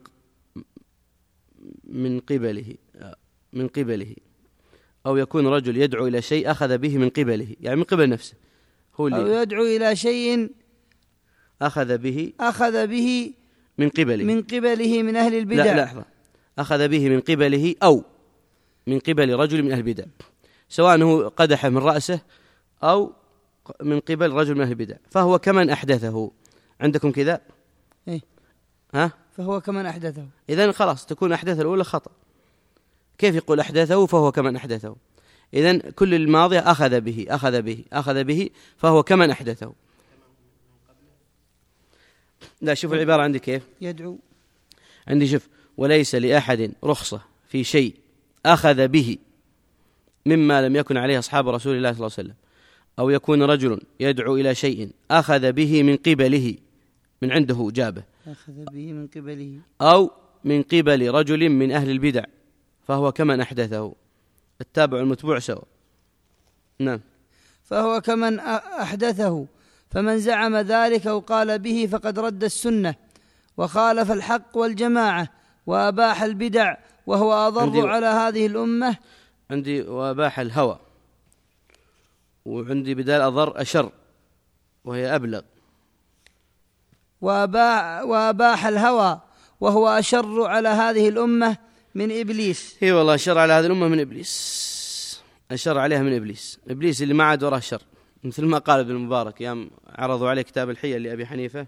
من قبله من قبله أو يكون رجل يدعو إلى شيء أخذ به من قبله، يعني من قبل نفسه هو اللي أو يدعو إلى شيء أخذ به أخذ به من قبله من قبله من أهل البدع. لا لحظة، أخذ به من قبله أو من قبل رجل من أهل البدع، سواء هو قدح من رأسه أو من قبل رجل من أهل البدع، فهو كمن أحدثه. عندكم كذا؟ إيه؟ ها؟ فهو كمن أحدثه. إذن خلاص تكون أحدث الأولى خطأ. كيف يقول أحدثه فهو كمن أحدثه؟ إذن كل الماضي أخذ به أخذ به أخذ به فهو كمن أحدثه. لا، شوف العبارة عندي كيف يدعو. عندي شوف: وليس لأحد رخصة في شيء أخذ به مما لم يكن عليه أصحاب رسول الله صلى الله عليه وسلم، أو يكون رجل يدعو إلى شيء أخذ به من قبله، من عنده جابه، أخذ به من قبله، أو من قبل رجل من أهل البدع، فهو كمن أحدثه. التابع والمتبوع سوا. نعم. فهو كمن أحدثه، فمن زعم ذلك أو قال به فقد رد السنة وخالف الحق والجماعة وأباح البدع، وهو أضر على هذه الأمة. عندي وأباح الهوى، وعندي بدال أضر أشر وهي أبلغ. وأباح, وأباح الهوى وهو أشر على هذه الأمة من إبليس. هي والله أشر على هذه الأمة من إبليس، أشر عليها من إبليس، إبليس اللي ما عاد وراه شر، مثل ما قال ابن المبارك يوم عرضوا عليه كتاب الحيل لأبي حنيفة،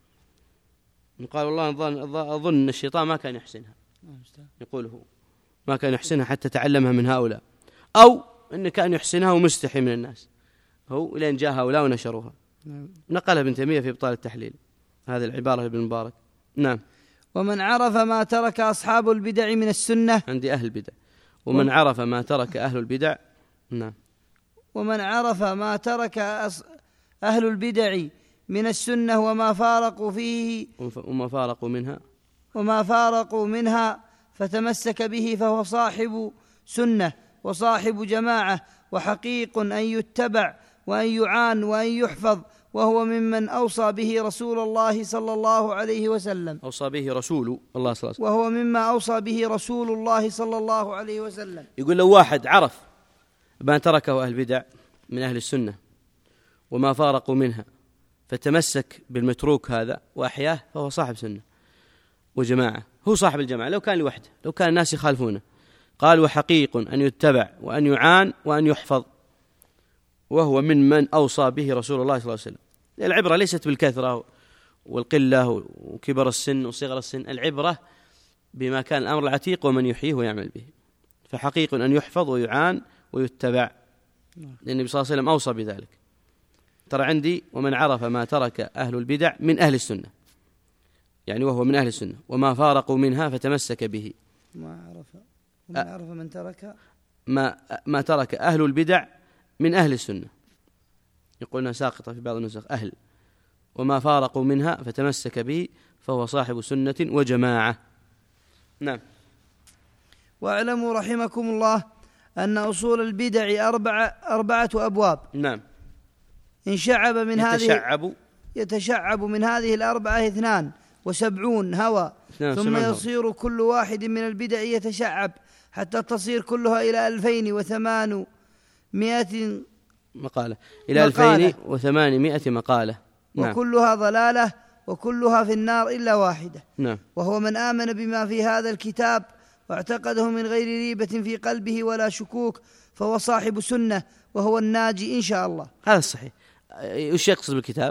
قال والله أظن أن الشيطان ما كان يحسنها، يقول هو ما كان يحسنها حتى تعلمها من هؤلاء، أو أنه كان يحسنها ومستحي من الناس، هو لين جاء هؤلاء ونشروها. نقلها ابن تيمية في إبطال التحليل هذه العبارة ابن المبارك. نعم. ومن عرف ما ترك أصحاب البدع من السنة، عندي أهل البدع، ومن عرف ما ترك أهل البدع. نعم. ومن عرف ما ترك أهل البدع من السنة وما فارقوا فيه وما فارقوا منها وما فارقوا منها فتمسك به، فهو صاحب سنة وصاحب جماعة، وحقيق أن يتبع وأن يعان وأن يحفظ، وهو ممن أوصى به رسول الله صلى الله عليه وسلم أوصى به رسول الله صلى الله عليه وسلم وهو مما أوصى به رسول الله صلى الله عليه وسلم. يقول لو واحد عرف ما تركه أهل البدع من أهل السنة وما فارقوا منها فتمسك بالمتروك هذا وأحياه، فهو صاحب سنة وجماعة، هو صاحب الجماعة لو كان لوحده، لو كان الناس يخالفونه. قال وحقيق أن يتبع وأن يعان وأن يحفظ، وهو من من أوصى به رسول الله صلى الله عليه وسلم. العبرة ليست بالكثرة والقلة وكبر السن وصغر السن، العبرة بما كان الأمر العتيق ومن يحييه ويعمل به. فحقيق أن يحفظ ويعان ويتبع، لأن النبي صلى الله عليه وسلم أوصى بذلك. ترى عندي ومن عرف ما ترك أهل البدع من أهل السنة، يعني وهو من أهل السنة وما فارقوا منها فتمسك به. ما عرف ومن عرف من ترك ما ما ترك أهل البدع من أهل السنة، يقولنا ساقطة في بعض النسخ أهل، وما فارقوا منها فتمسك به، فهو صاحب سنة وجماعة. نعم. واعلموا رحمكم الله أن أصول البدع أربعة أربعة أبواب. نعم. إن شعب من يتشعب هذه يتشعب من هذه الأربعة اثنان وسبعون هوى، ثم يصير كل واحد من البدع يتشعب حتى تصير كلها إلى ألفين وثمانمائة مقالة إلى ألفين وثمانمائة مقالة. نعم. وكلها ضلالة وكلها في النار إلا واحدة. نعم. وهو من آمن بما في هذا الكتاب واعتقده من غير ريبة في قلبه ولا شكوك، فهو صاحب سنة وهو الناجي إن شاء الله. هذا الصحيح. وش يقصد بالكتاب؟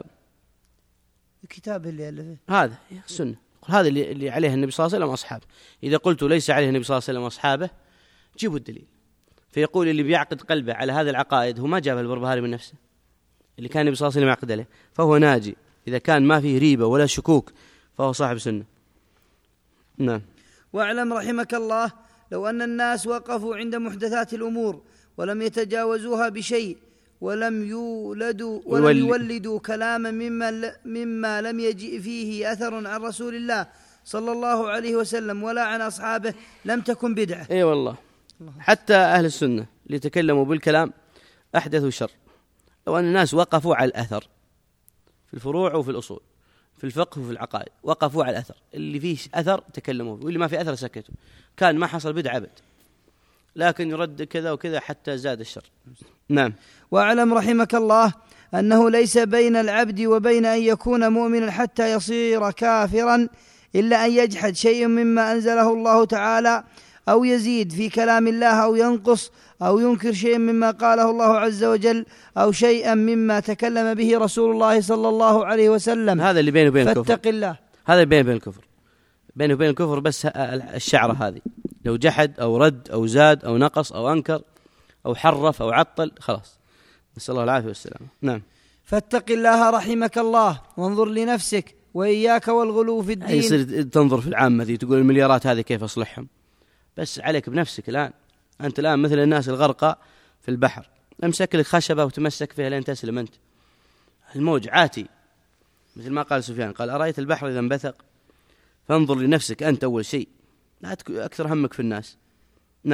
الكتاب اللي ألفه هذا السنة، هذا اللي, اللي عليه النبي صلى الله عليه وسلم وأصحابه. إذا قلت ليس عليه النبي صلى الله عليه وسلم وأصحابه جيبوا الدليل. فيقول اللي بيعقد قلبه على هذا العقائد هو ما جابه البربهاري من نفسه، اللي كان النبي صلى الله عليه وسلم يعقد عليه، فهو ناجي إذا كان ما فيه ريبة ولا شكوك، فهو صاحب سنة. نعم. واعلم رحمك الله لو أن الناس وقفوا عند محدثات الأمور ولم يتجاوزوها بشيء، ولم يولدوا ولم يولدوا كلاما مما, مما لم يجئ فيه أثر عن رسول الله صلى الله عليه وسلم ولا عن أصحابه، لم تكن بدعة. اي والله. حتى أهل السنة اللي تكلموا بالكلام أحدثوا شر. لو أن الناس وقفوا على الأثر في الفروع وفي الأصول، في الفقه وفي العقائد، وقفوا على الأثر، اللي فيه أثر تكلموا فيه، واللي ما فيه أثر سكتوا، كان ما حصل بدعة أبد، لكن يرد كذا وكذا حتى زاد الشر. نعم. واعلم رحمك الله أنه ليس بين العبد وبين أن يكون مؤمنا حتى يصير كافرا إلا أن يجحد شيء مما أنزله الله تعالى، أو يزيد في كلام الله، أو ينقص، أو ينكر شيء مما قاله الله عز وجل، أو شيئا مما تكلم به رسول الله صلى الله عليه وسلم. هذا اللي بينه وبين الكفر. فاتق الله. هذا بينه وبين الكفر، بينه وبين الكفر بس الشعرة هذه، لو جحد أو رد أو زاد أو نقص أو أنكر أو حرف أو عطل خلاص، نسأل الله العافية والسلامة. نعم. فاتق الله رحمك الله وانظر لنفسك وإياك والغلو في الدين. يصير تنظر في العامة ذي تقول المليارات هذه كيف أصلحهم، بس عليك بنفسك الآن. أنت الآن مثل الناس الغرقى في البحر، امسك لك خشبة وتمسك فيها لين تسلم أنت. الموج عاتي مثل ما قال سفيان، قال أرأيت البحر إذا انبثق، فانظر لنفسك أنت أول شيء، لا أكثر همك في الناس. نعم.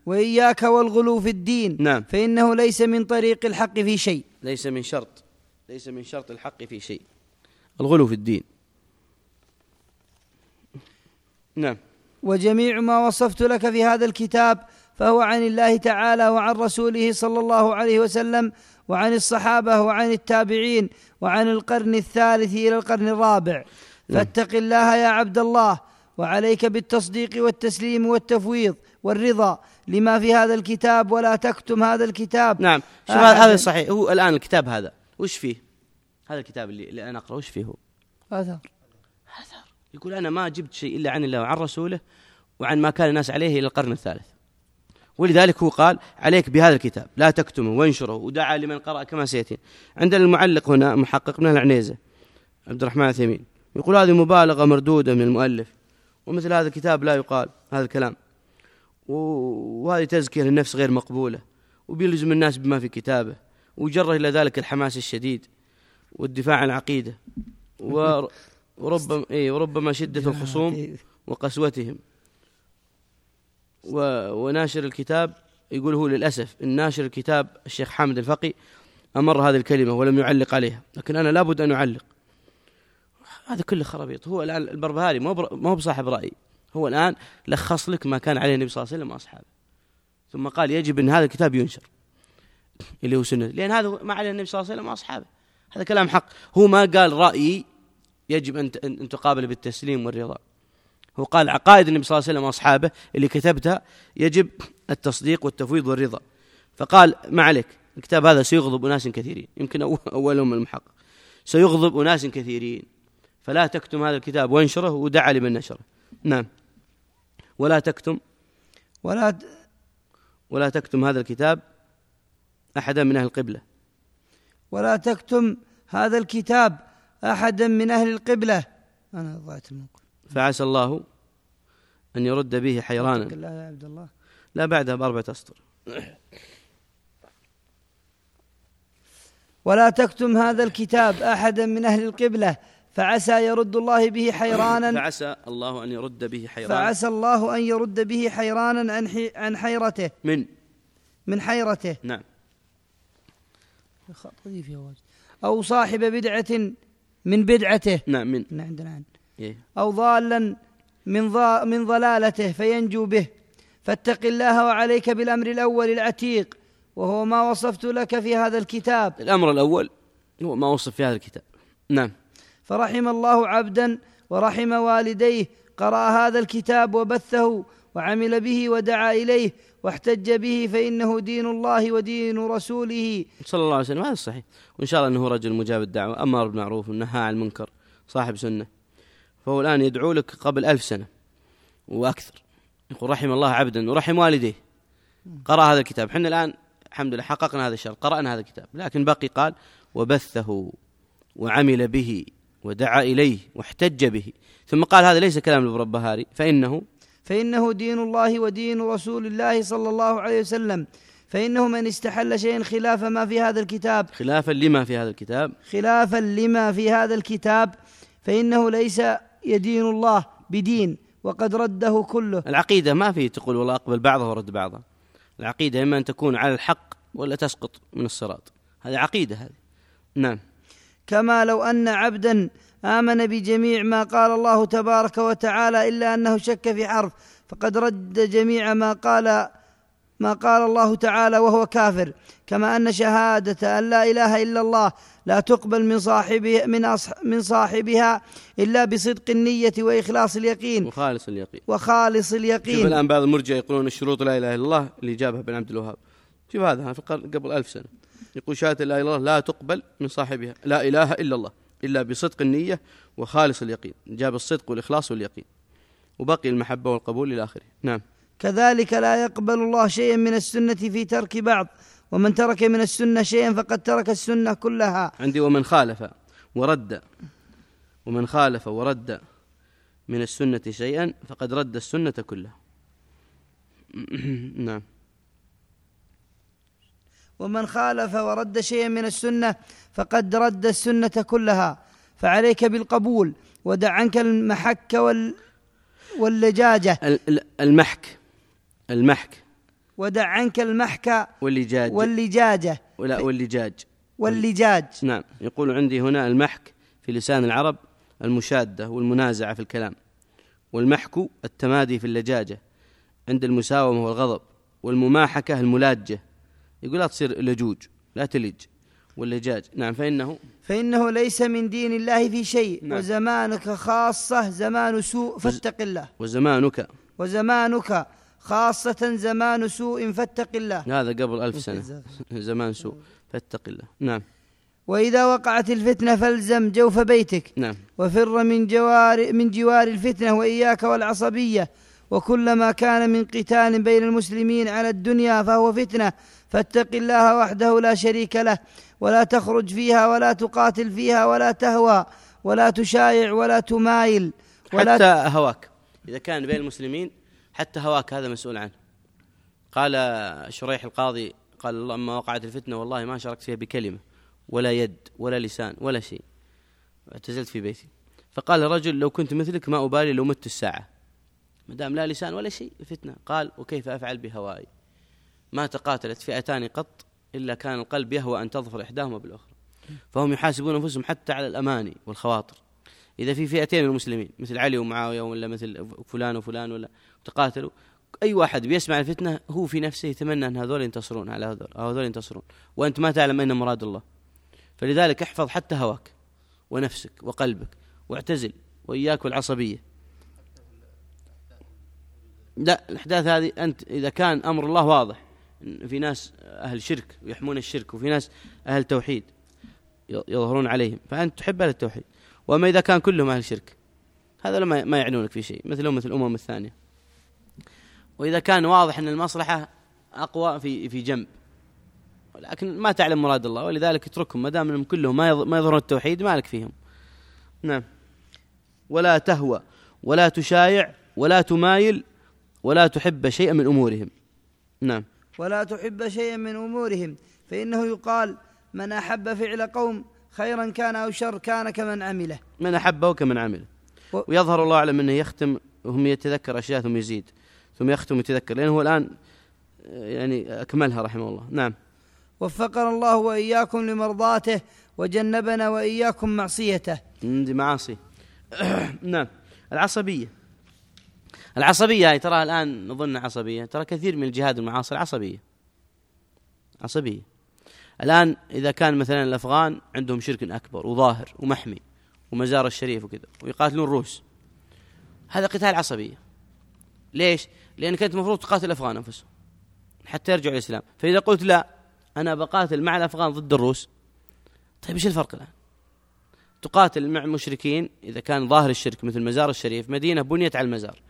وإياك والغلو في الدين. نعم. فإنه ليس من طريق الحق في شيء. ليس من شرط ليس من شرط الحق في شيء الغلو في الدين. نعم. وجميع ما وصفت لك في هذا الكتاب فهو عن الله تعالى وعن رسوله صلى الله عليه وسلم وعن الصحابة وعن التابعين وعن القرن الثالث إلى القرن الرابع. فاتق الله يا عبد الله، وعليك بالتصديق والتسليم والتفويض والرضا لما في هذا الكتاب، ولا تكتم هذا الكتاب. نعم. شوف هذا صحيح. هو الآن الكتاب هذا وش فيه؟ هذا الكتاب اللي, اللي أنا أقرأ وش فيه؟ هو آثار. آثار. يقول أنا ما جبت شيء إلا عن الله وعن رسوله وعن ما كان الناس عليه إلى القرن الثالث. ولذلك هو قال عليك بهذا الكتاب لا تكتمه وانشره، ودعا لمن قرأ كما سيأتي. عندنا المعلق هنا محقق من العنيزة عبد الرحمن الثمين يقول هذه مبالغة مردودة من المؤلف، ومثل هذا الكتاب لا يقال هذا الكلام، وهذه تزكية للنفس غير مقبولة، وبيلزم الناس بما في كتابه، وجره إلى ذلك الحماس الشديد والدفاع عن العقيدة وربما, إيه وربما شدة الخصوم وقسوتهم. وناشر الكتاب يقول هو للأسف الناشر الكتاب الشيخ حامد الفقي أمر هذه الكلمة ولم يعلق عليها، لكن أنا لابد أن أعلق. هذا كله خرابيط. هو الآن البربهاري ما هو بصاحب رأي، هو الآن لخص لك ما كان عليه النبي صلى الله عليه وسلم وأصحابه، ثم قال يجب أن هذا الكتاب ينشر اللي هو سنة، لأن هذا ما عليه النبي صلى الله عليه وسلم وأصحابه. هذا كلام حق. هو ما قال رأيي يجب أن تقابل بالتسليم والرضا، هو قال عقائد النبي صلى الله عليه وسلم وأصحابه اللي كتبتها يجب التصديق والتفويض والرضا. فقال ما عليك، الكتاب هذا سيغضب أناس كثيرين، يمكن أولهم المحقق، سيغضب أناس كثيرين، فلا تكتم هذا الكتاب وانشره، ودعا لمن نشره. نعم. ولا تكتم ولا ت... ولا تكتم هذا الكتاب أحدا من أهل القبلة. ولا تكتم هذا الكتاب أحدا من أهل القبلة. أنا ضاعت الموقف. فعسى الله أن يرد به حيرانا. الله يا عبد الله. لا بعدها بأربعة أسطر. ولا تكتم هذا الكتاب أحدا من أهل القبلة فعسى يرد الله به حيرانا فعسى الله أن يرد به حيرانا فعسى الله أن يرد به حيرانا عن حي... عن حيرته من من حيرته. نعم. أو صاحب بدعة من بدعته. نعم. من عندنا عن إيه؟ أو ضالا من ضا... من ضلالته فينجو به. فاتق الله وعليك بالأمر الأول العتيق، وهو ما وصفت لك في هذا الكتاب. الأمر الأول هو ما وصف في هذا الكتاب. نعم. فرحم الله عبدا ورحم والديه قرأ هذا الكتاب وبثه وعمل به ودعا إليه واحتج به، فإنه دين الله ودين رسوله صلى الله عليه وسلم. هذا الصحيح. وإن شاء الله أنه رجل مجاب الدعوة، أمر بالمعروف ونهى عن المنكر، صاحب سنة. فهو الآن يدعو لك قبل ألف سنة وأكثر، يقول رحم الله عبدا ورحم والديه قرأ هذا الكتاب. حنا الآن الحمد لله حققنا هذا الشرط، قرأنا هذا الكتاب، لكن بقي قال وبثه وعمل به ودعا إليه واحتج به، ثم قال هذا ليس كلام البربهاري، فإنه فإنه دين الله ودين رسول الله صلى الله عليه وسلم. فإنه من استحل شيئا خلاف ما في هذا الكتاب خلافا لما في هذا الكتاب خلافا لما في هذا الكتاب فإنه ليس يدين الله بدين، وقد رده كله. العقيدة ما فيه تقول والله أقبل بعضها ورد بعضها. العقيدة إما أن تكون على الحق ولا تسقط من الصراط، هذه عقيدة هذه. نعم. كما لو أن عبدا آمن بجميع ما قال الله تبارك وتعالى إلا أنه شك في حرف، فقد رد جميع ما قال ما قال الله تعالى وهو كافر. كما أن شهادة أن لا إله إلا الله لا تقبل من صاحبها من من صاحبها إلا بصدق النية وإخلاص اليقين وخالص اليقين وخالص اليقين. شوف الآن بعض المرجئة يقولون الشروط لا إله إلا الله اللي جابها بن عبد الوهاب. شوف هذا في قبل ألف سنة يقول شهادة لا إله إلا الله لا تقبل من صاحبها لا إله إلا الله إلا بصدق النية وخالص اليقين، جاب الصدق والإخلاص واليقين، وبقي المحبة والقبول إلى آخره. نعم. كذلك لا يقبل الله شيئا من السنة في ترك بعض، ومن ترك من السنة شيئا فقد ترك السنة كلها. عندي ومن خالف ورد ومن خالف ورد من السنة شيئا فقد رد السنة كلها. نعم. ومن خالف ورد شيئا من السنة فقد رد السنة كلها. فعليك بالقبول ودع عنك المحك وال واللجاجة. المحك المحك ودع عنك المحك واللجاج واللجاجة ولا واللجاج واللجاج. نعم. يقول عندي هنا المحك في لسان العرب المشادة والمنازعة في الكلام، والمحك التمادي في اللجاجة عند المساومة والغضب، والمماحكة الملاجة، يقول لا تصير لجوج لا تلج، واللجاج. نعم. فإنه فإنه ليس من دين الله في شيء. نعم. وزمانك خاصة زمان سوء فاتق الله. وزمانك وزمانك خاصة زمان سوء فاتق الله. هذا قبل ألف سنة زمان سوء فاتق الله. نعم. وإذا وقعت الفتنة فالزم جوف بيتك. نعم. وفر من جوار من جوار الفتنة وإياك والعصبية، وكلما كان من قتال بين المسلمين على الدنيا فهو فتنة، فاتق الله وحده لا شريك له، ولا تخرج فيها ولا تقاتل فيها ولا تهوى ولا تشايع ولا تمايل ولا حتى هواك إذا كان بين المسلمين، حتى هواك هذا مسؤول عنه. قال شريح القاضي قال لما وقعت الفتنة والله ما شاركت فيها بكلمة ولا يد ولا لسان ولا شيء، اعتزلت في بيتي. فقال الرجل لو كنت مثلك ما أبالي لو مت الساعة ما دام لا لسان ولا شيء فتنة. قال وكيف أفعل بهوائي؟ ما تقاتلت فئتان قط إلا كان القلب يهوى أن تظفر إحداهما بالأخرى، فهم يحاسبون أنفسهم حتى على الأماني والخواطر. إذا في فئتين من المسلمين مثل علي ومعاوية ولا مثل فلان وفلان ولا تقاتلوا، أي واحد بيسمع الفتنة هو في نفسه يتمنى أن هذول ينتصرون على هذول أو هذول ينتصرون، وأنت ما تعلم أين مراد الله. فلذلك احفظ حتى هواك ونفسك وقلبك، واعتزل وإياك والعصبية. لا الأحداث هذه أنت إذا كان أمر الله واضح، في ناس أهل شرك ويحمون الشرك، وفي ناس أهل توحيد يظهرون عليهم، فأنت تحب أهل التوحيد. وما إذا كان كلهم أهل شرك هذا ما ما يعنونك في شيء، مثلهم مثل الأمم الثانية. وإذا كان واضح أن المصلحة أقوى في في جنب، لكن ما تعلم مراد الله، ولذلك اتركهم ما دام كلهم ما ما يظهرون التوحيد ما لك فيهم. نعم. ولا تهوى ولا تشايع ولا تمايل ولا تحب شيئا من أمورهم. نعم. ولا تحب شيئا من أمورهم، فإنه يقال من أحب فعل قوم خيرا كان أو شر كان كمن عمله. من أحبه كمن عمله. و... ويظهر الله أعلم أنه يختم وهم يتذكر أشياء ثم يزيد ثم يختم يتذكر، لأنه هو الآن يعني أكملها رحمه الله. نعم. وفقنا الله وإياكم لمرضاته وجنبنا وإياكم معصيته. عندي معاصي. نعم. العصبية العصبية هاي ترى الآن نظن عصبية، ترى كثير من الجهاد المعاصر عصبية عصبية. الآن إذا كان مثلا الأفغان عندهم شرك أكبر وظاهر ومحمي ومزار الشريف وكذا ويقاتلون الروس، هذا قتال عصبية. ليش؟ لأنك أنت مفروض تقاتل الأفغان أنفسهم حتى يرجعوا الإسلام. فإذا قلت لا أنا بقاتل مع الأفغان ضد الروس، طيب إيش الفرق الآن؟ تقاتل مع مشركين إذا كان ظاهر الشرك مثل مزار الشريف، مدينة بنيت على المزار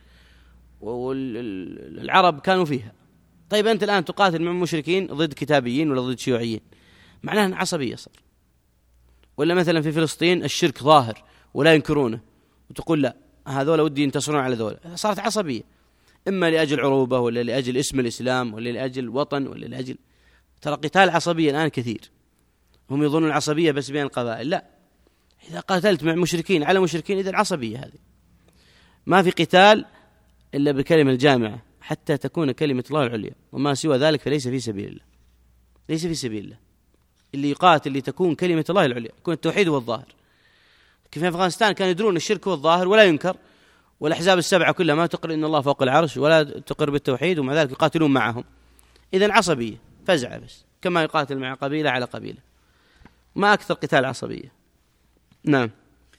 والعرب كانوا فيها. طيب أنت الآن تقاتل مع مشركين ضد كتابيين ولا ضد شيوعيين، معناها أن عصبية صار. ولا مثلا في فلسطين الشرك ظاهر ولا ينكرونه وتقول لا هذول ودي ينتصرون على ذول، صارت عصبية، إما لأجل عروبة ولا لأجل اسم الإسلام ولا لأجل وطن ولا لأجل. ترى قتال عصبية الآن كثير، هم يظنون العصبية بس بين القبائل، لا، إذا قاتلت مع مشركين على مشركين إذن عصبية هذه. ما في قتال إلا بكلمة الجامعة حتى تكون كلمة الله العليا، وما سوى ذلك فليس في سبيل الله، ليس في سبيل الله. اللي يقاتل لتكون كلمة الله العليا، يكون التوحيد هو الظاهر. كيف في أفغانستان كانوا يدرون الشرك هو الظاهر ولا ينكر، والأحزاب السبعة كلها ما تقر إن الله فوق العرش ولا تقر بالتوحيد، ومع ذلك يقاتلون معهم. إذن عصبية فزعة بس، كما يقاتل مع قبيلة على قبيلة، ما أكثر قتال عصبية. نعم.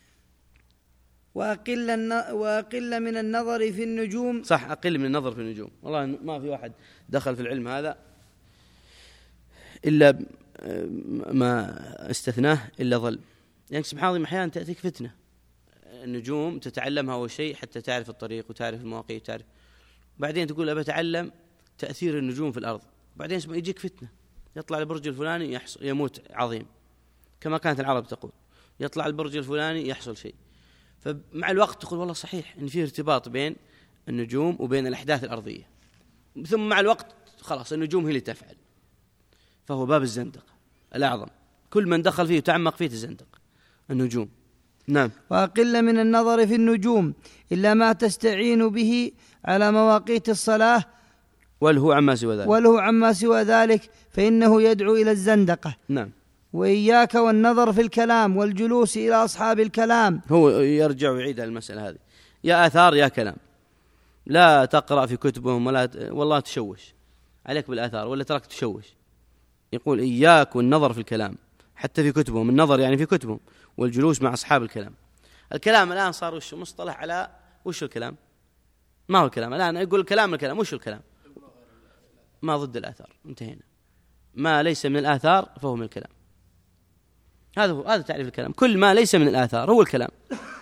وأقل, وأقل من النظر في النجوم. صح، أقل من النظر في النجوم. والله ما في واحد دخل في العلم هذا إلا ما استثناه إلا ظل. يعني سبحان الله أحيانا تأتيك فتنة النجوم تتعلمها أول شيء حتى تعرف الطريق وتعرف المواقيت وتعرف، بعدين تقول أبى أتعلم تأثير النجوم في الأرض، بعدين يجيك فتنة يطلع البرج الفلاني يحصل يموت عظيم، كما كانت العرب تقول يطلع البرج الفلاني يحصل شيء. فمع الوقت تقول والله صحيح إن فيه ارتباط بين النجوم وبين الأحداث الأرضية، ثم مع الوقت خلاص النجوم هي اللي تفعل. فهو باب الزندقة الأعظم، كل من دخل فيه وتعمق فيه تزندق النجوم. نعم. وأقل من النظر في النجوم إلا ما تستعين به على مواقيت الصلاة وله عما سوى ذلك وله عما سوى ذلك فإنه يدعو إلى الزندقة. نعم. وإياك والنظر في الكلام والجلوس إلى أصحاب الكلام. هو يرجع ويعيد المسألة هذه، يا آثار يا كلام، لا تقرأ في كتبهم ولا ت... والله تشوش عليك بالآثار ولا ترك تشوش. يقول إياك والنظر في الكلام، حتى في كتبهم، النظر يعني في كتبهم، والجلوس مع أصحاب الكلام. الكلام الآن صار وش مصطلح على وش الكلام؟ ما هو الكلام الآن؟ يقول الكلام الكلام وش الكلام؟ ما ضد الآثار، انتهينا. ما ليس من الآثار فهو من الكلام. هذا هو، هذا تعريف الكلام، كل ما ليس من الآثار هو الكلام.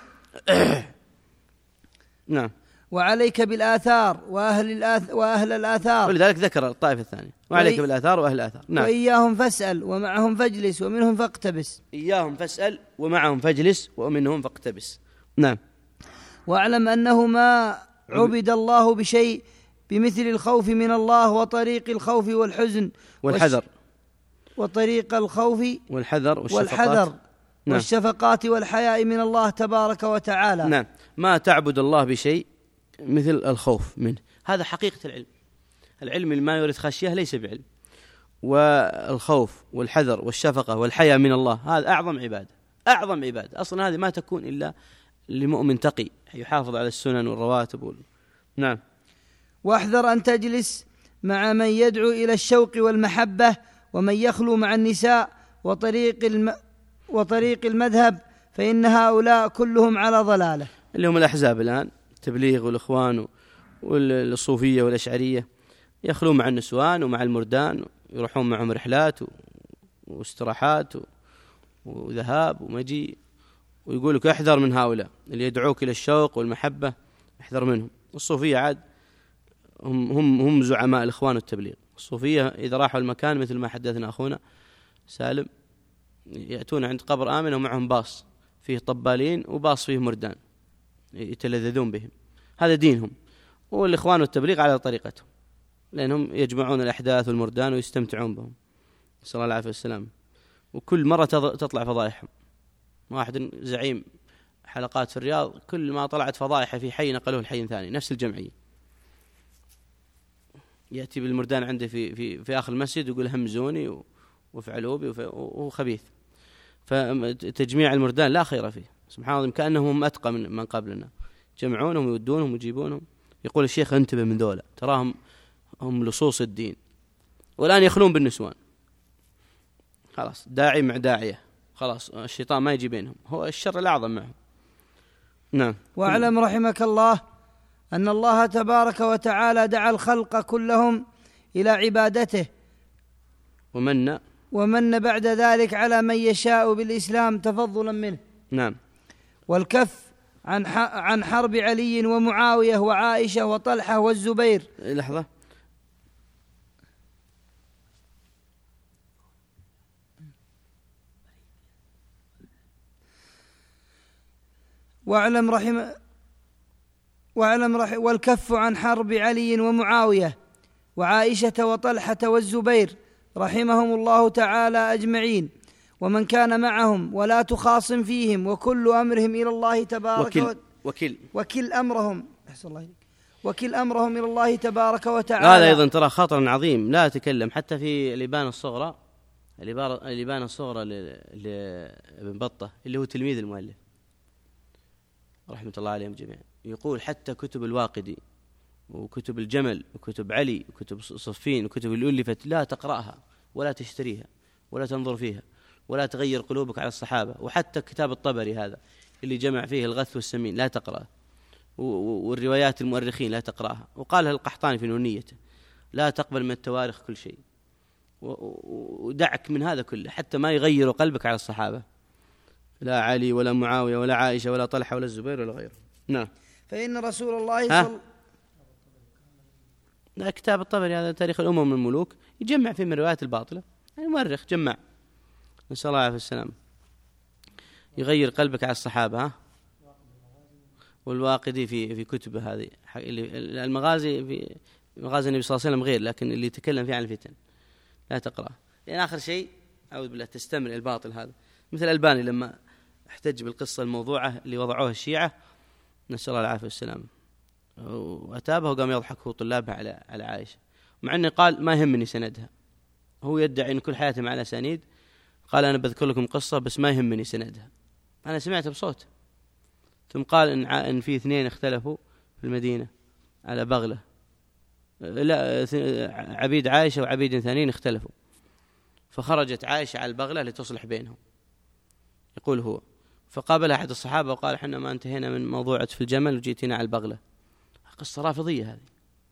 نعم. وعليك بالآثار وأهل, الآث... وأهل الآثار، ولذلك ذكر الطائفة الثانية وعليك وإي... بالآثار وأهل الآثار. نعم. وإياهم فاسأل ومعهم فاجلس ومنهم فاقتبس. إياهم فاسأل ومعهم فاجلس ومنهم فاقتبس. نعم. واعلم أنه ما عبد الله بشيء بمثل الخوف من الله وطريق الخوف والحزن والحذر وطريق الخوف والحذر والشفقات, والحذر نعم. والشفقات والحياء من الله تبارك وتعالى. نعم. ما تعبد الله بشيء مثل الخوف منه، هذا حقيقة العلم. العلم اللي ما يورث خشية ليس بعلم. والخوف والحذر والشفقة والحياء من الله هذا أعظم عبادة، أعظم عبادة أصلا. هذه ما تكون إلا لمؤمن تقي يحافظ على السنن والرواتب وال... نعم. واحذر أن تجلس مع من يدعو إلى الشوق والمحبة ومن يخلو مع النساء وطريق الم... وطريق المذهب، فإن هؤلاء كلهم على ضلالة. اللي هم الأحزاب الآن، التبليغ والإخوان والصوفية والأشعرية، يخلون مع النسوان ومع المردان، يروحون معهم رحلات واستراحات وذهاب ومجيء، ويقولك احذر من هؤلاء اللي يدعوك إلى الشوق والمحبة، احذر منهم. الصوفية عاد هم هم هم زعماء الإخوان والتبليغ. الصوفية إذا راحوا المكان مثل ما حدثنا أخونا سالم، يأتون عند قبر آمن ومعهم باص فيه طبالين وباص فيه مردان يتلذذون بهم، هذا دينهم. والإخوان والتبليغ على طريقتهم، لأنهم يجمعون الأحداث والمردان ويستمتعون بهم، صلى الله عليه وسلم. وكل مرة تطلع فضائحهم. واحد زعيم حلقات في الرياض، كل ما طلعت فضائحه في حي نقلوه الحي ثاني، نفس الجمعية. يأتي بالمردان عنده في في في آخر المسجد ويقول همزوني وفعلوا بي وهو خبيث. فتجميع المردان لا خير فيه، سبحان الله، كأنهم أتقى من من قبلنا، جمعونهم ويودونهم ويجيبونهم. يقول الشيخ انتبه من ذولا، تراهم هم لصوص الدين، والآن يخلون بالنسوان. خلاص داعي مع داعية، خلاص الشيطان ما يجي بينهم، هو الشر الأعظم معهم. نعم. واعلم رحمك الله أن الله تبارك وتعالى دعا الخلق كلهم إلى عبادته، ومن ومن بعد ذلك على من يشاء بالإسلام تفضلا منه. نعم. والكف عن عن حرب علي ومعاوية وعائشة وطلحة والزبير. لحظة. واعلم رحم واعلم رحم والكف عن حرب علي ومعاوية وعائشة وطلحة والزبير رحمهم الله تعالى أجمعين ومن كان معهم، ولا تخاصم فيهم، وكل أمرهم إلى الله تبارك وكل وكل وكل أمرهم أحسن الله إليك وكل أمرهم إلى الله تبارك وتعالى. هذا أيضا ترى خطر عظيم، لا تكلم حتى في الإبانة الصغرى، الإبانة الصغرى لابن بطة اللي هو تلميذ المؤلف رحمة الله عليهم جميعا، يقول حتى كتب الواقدي وكتب الجمل وكتب علي وكتب صفين وكتب اللي ألفت لا تقرأها ولا تشتريها ولا تنظر فيها ولا تغير قلوبك على الصحابة. وحتى كتاب الطبري هذا اللي جمع فيه الغث والسمين لا تقرأه، والروايات المؤرخين لا تقرأها. وقالها القحطاني في نونيته، لا تقبل من التواريخ كل شيء، ودعك من هذا كله حتى ما يغير قلبك على الصحابة، لا علي ولا معاوية ولا عائشة ولا طلحة ولا الزبير ولا غيره. نعم. فإن رسول الله صلى لا كتاب الطبري هذا تاريخ الأمم والملوك يجمع فيه من الروايات الباطلة، يعني مؤرخ جمع، نسأل الله عليه السلام، يغير قلبك على الصحابة. ها؟ والواقدي في في كتبه هذه المغازي، في مغازي النبي صلى الله عليه وسلم غير، لكن اللي يتكلم فيه عن الفتن لا تقرأ. يعني آخر شيء أعوذ بالله تستمر الباطل هذا، مثل الألباني لما احتج بالقصة الموضوعة اللي وضعوها الشيعة، نسأل الله العافية والسلام، وأتابه وقام يضحك هو طلابها على على عائشة، مع أنه قال ما يهمني سندها، هو يدعي أن كل حياته مع الأسانيد، قال أنا بذكر لكم قصة بس ما يهمني سندها، أنا سمعتها بصوت. ثم قال إن, إن في اثنين اختلفوا في المدينة على بغلة، لا عبيد عائشة وعبيد ثانيين اختلفوا، فخرجت عائشة على البغلة لتصلح بينهم، يقول هو، فقابل أحد الصحابة وقال حنا ما انتهينا من موضوعة في الجمل وجيتنا على البغلة. قصة رافضية هذه.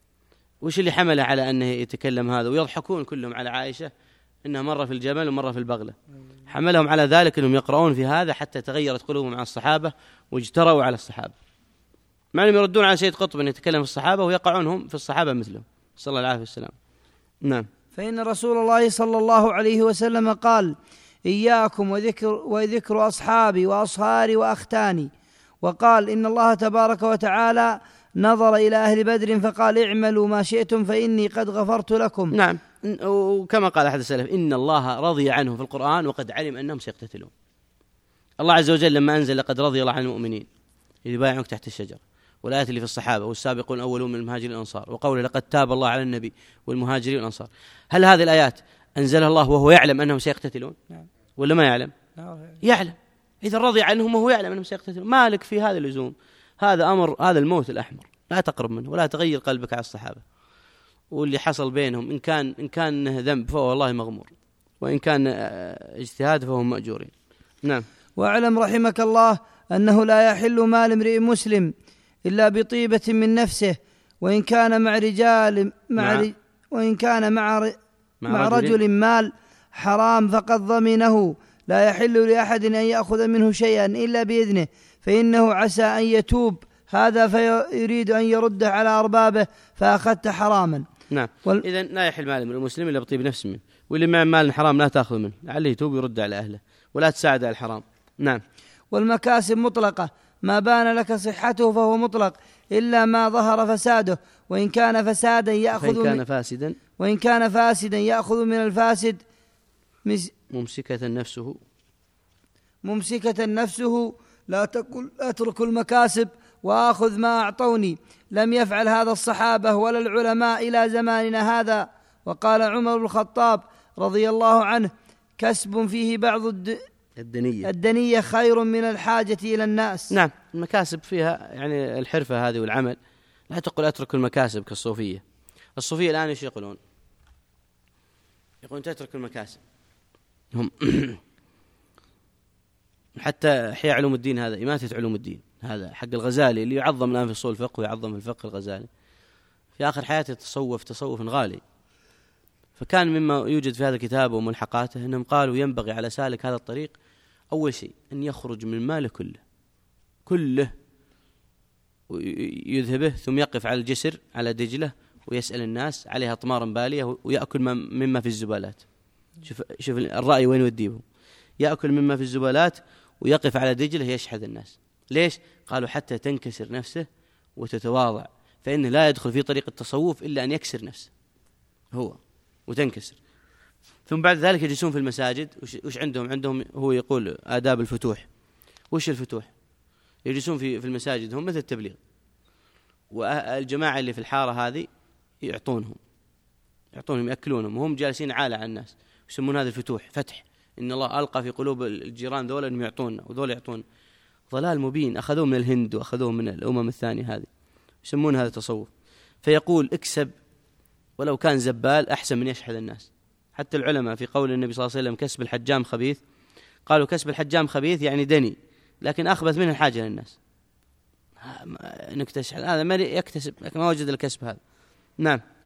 وش اللي حمله على أنه يتكلم هذا؟ ويضحكون كلهم على عائشة إنها مرة في الجمل ومرة في البغلة. حملهم على ذلك أنهم يقرؤون في هذا حتى تغيرت قلوبهم مع الصحابة واجتروا على الصحابة، مع أنهم يردون على سيد قطب أن يتكلم في الصحابة ويقعونهم في الصحابة مثلهم صلى الله عليه وسلم. نعم. فإن رسول الله صلى الله عليه وسلم قال إياكم وذكر, وذكر أصحابي وأصهاري وأختاني، وقال إن الله تبارك وتعالى نظر إلى أهل بدر فقال اعملوا ما شئتم فإني قد غفرت لكم. نعم. وكما قال أحد السلف إن الله رضي عنه في القرآن وقد علم أنهم سيقتتلون. الله عز وجل لما أنزل لقد رضي الله عن المؤمنين إذ يبايعونك تحت الشجرة، والآيات اللي في الصحابة والسابقون الأولون من المهاجرين والأنصار، وقوله لقد تاب الله على النبي والمهاجرين والأنصار، هل هذه الآيات أنزلها الله وهو يعلم أنهم سيقتتلون ولا ما يعلم؟ يعلم. إذا رضي عنهم وهو يعلم أنهم سيقتتلون، مالك في هذا اللزوم، هذا أمر، هذا الموت الأحمر، لا تقرب منه ولا تغير قلبك على الصحابة. واللي حصل بينهم إن كان إن كان ذنب فهو والله مغمور، وإن كان اجتهاد فهم مأجورين. نعم. واعلم رحمك الله أنه لا يحل مال امرئ مسلم إلا بطيبة من نفسه، وإن كان مع رجال مع مع وإن كان مع مع, مع رجل, رجل مال حرام فقد ضمنه، لا يحل لأحد أن يأخذ منه شيئا إلا بإذنه، فإنه عسى أن يتوب هذا فيريد أن يرده على أربابه فأخذت حراما. نعم. وال... إذن لا يحل مال المسلم إلا بطيب نفس منه، واللي مع مال حرام لا تأخذ منه، لعله يتوب ويرد على أهله ولا تساعد على الحرام. نعم. والمكاسب مطلقة، ما بان لك صحته فهو مطلق إلا ما ظهر فساده، وإن كان فسادا يأخذ وإن كان فاسدا وإن كان فاسدا يأخذ من الفاسد مس... ممسكة نفسه ممسكة نفسه لا تقل أترك المكاسب وآخذ ما أعطوني. لم يفعل هذا الصحابة ولا العلماء إلى زماننا هذا. وقال عمر بن الخطاب رضي الله عنه كسب فيه بعض الد... الدنية الدنية خير من الحاجة إلى الناس. نعم. المكاسب فيها يعني الحرفة هذه والعمل، لا تقول أترك المكاسب كالصوفية. الصوفية الآن ايش يقولون؟ يقولون تترك المكاسب هم حتى إحياء علوم الدين، هذا إماتة علوم الدين، هذا حق الغزالي اللي يعظم الآن في أصول الفقه ويعظم في الفقه الغزالي، في آخر حياته تصوف تصوف غالي. فكان مما يوجد في هذا الكتاب وملحقاته أنهم قالوا ينبغي على سالك هذا الطريق أول شيء أن يخرج من ماله كله كله ويذهبه، ثم يقف على الجسر على دجلة ويسأل الناس عليها أطمار بالية ويأكل مما في الزبالات. شوف, شوف الرأي وين يوديه، يأكل مما في الزبالات ويقف على دجلة يشحذ الناس. ليش؟ قالوا حتى تنكسر نفسه وتتواضع، فإنه لا يدخل في طريق التصوف إلا أن يكسر نفسه هو وتنكسر. ثم بعد ذلك يجلسون في المساجد. وش عندهم؟ عندهم هو يقول آداب الفتوح. وش الفتوح؟ يجلسون في في المساجد هم مثل التبليغ، والجماعة اللي في الحارة هذه يعطونهم يعطونهم يأكلونهم وهم جالسين عالة على الناس. يسمون هذا الفتوح فتح، إن الله ألقى في قلوب الجيران ذولا أنهم يعطونا وذولا يعطون. ضلال مبين، أخذوه من الهند وأخذوه من الأمم الثانية هذه، يسمون هذا تصوف. فيقول اكسب ولو كان زبال أحسن من يشحذ الناس. حتى العلماء في قول النبي صلى الله عليه وسلم كسب الحجام خبيث، قالوا كسب الحجام خبيث يعني دني، لكن أخبث منه الحاجة للناس. انك تشحذ هذا ما يكتسب، لكن ما وجد الكسب هذا. نعم.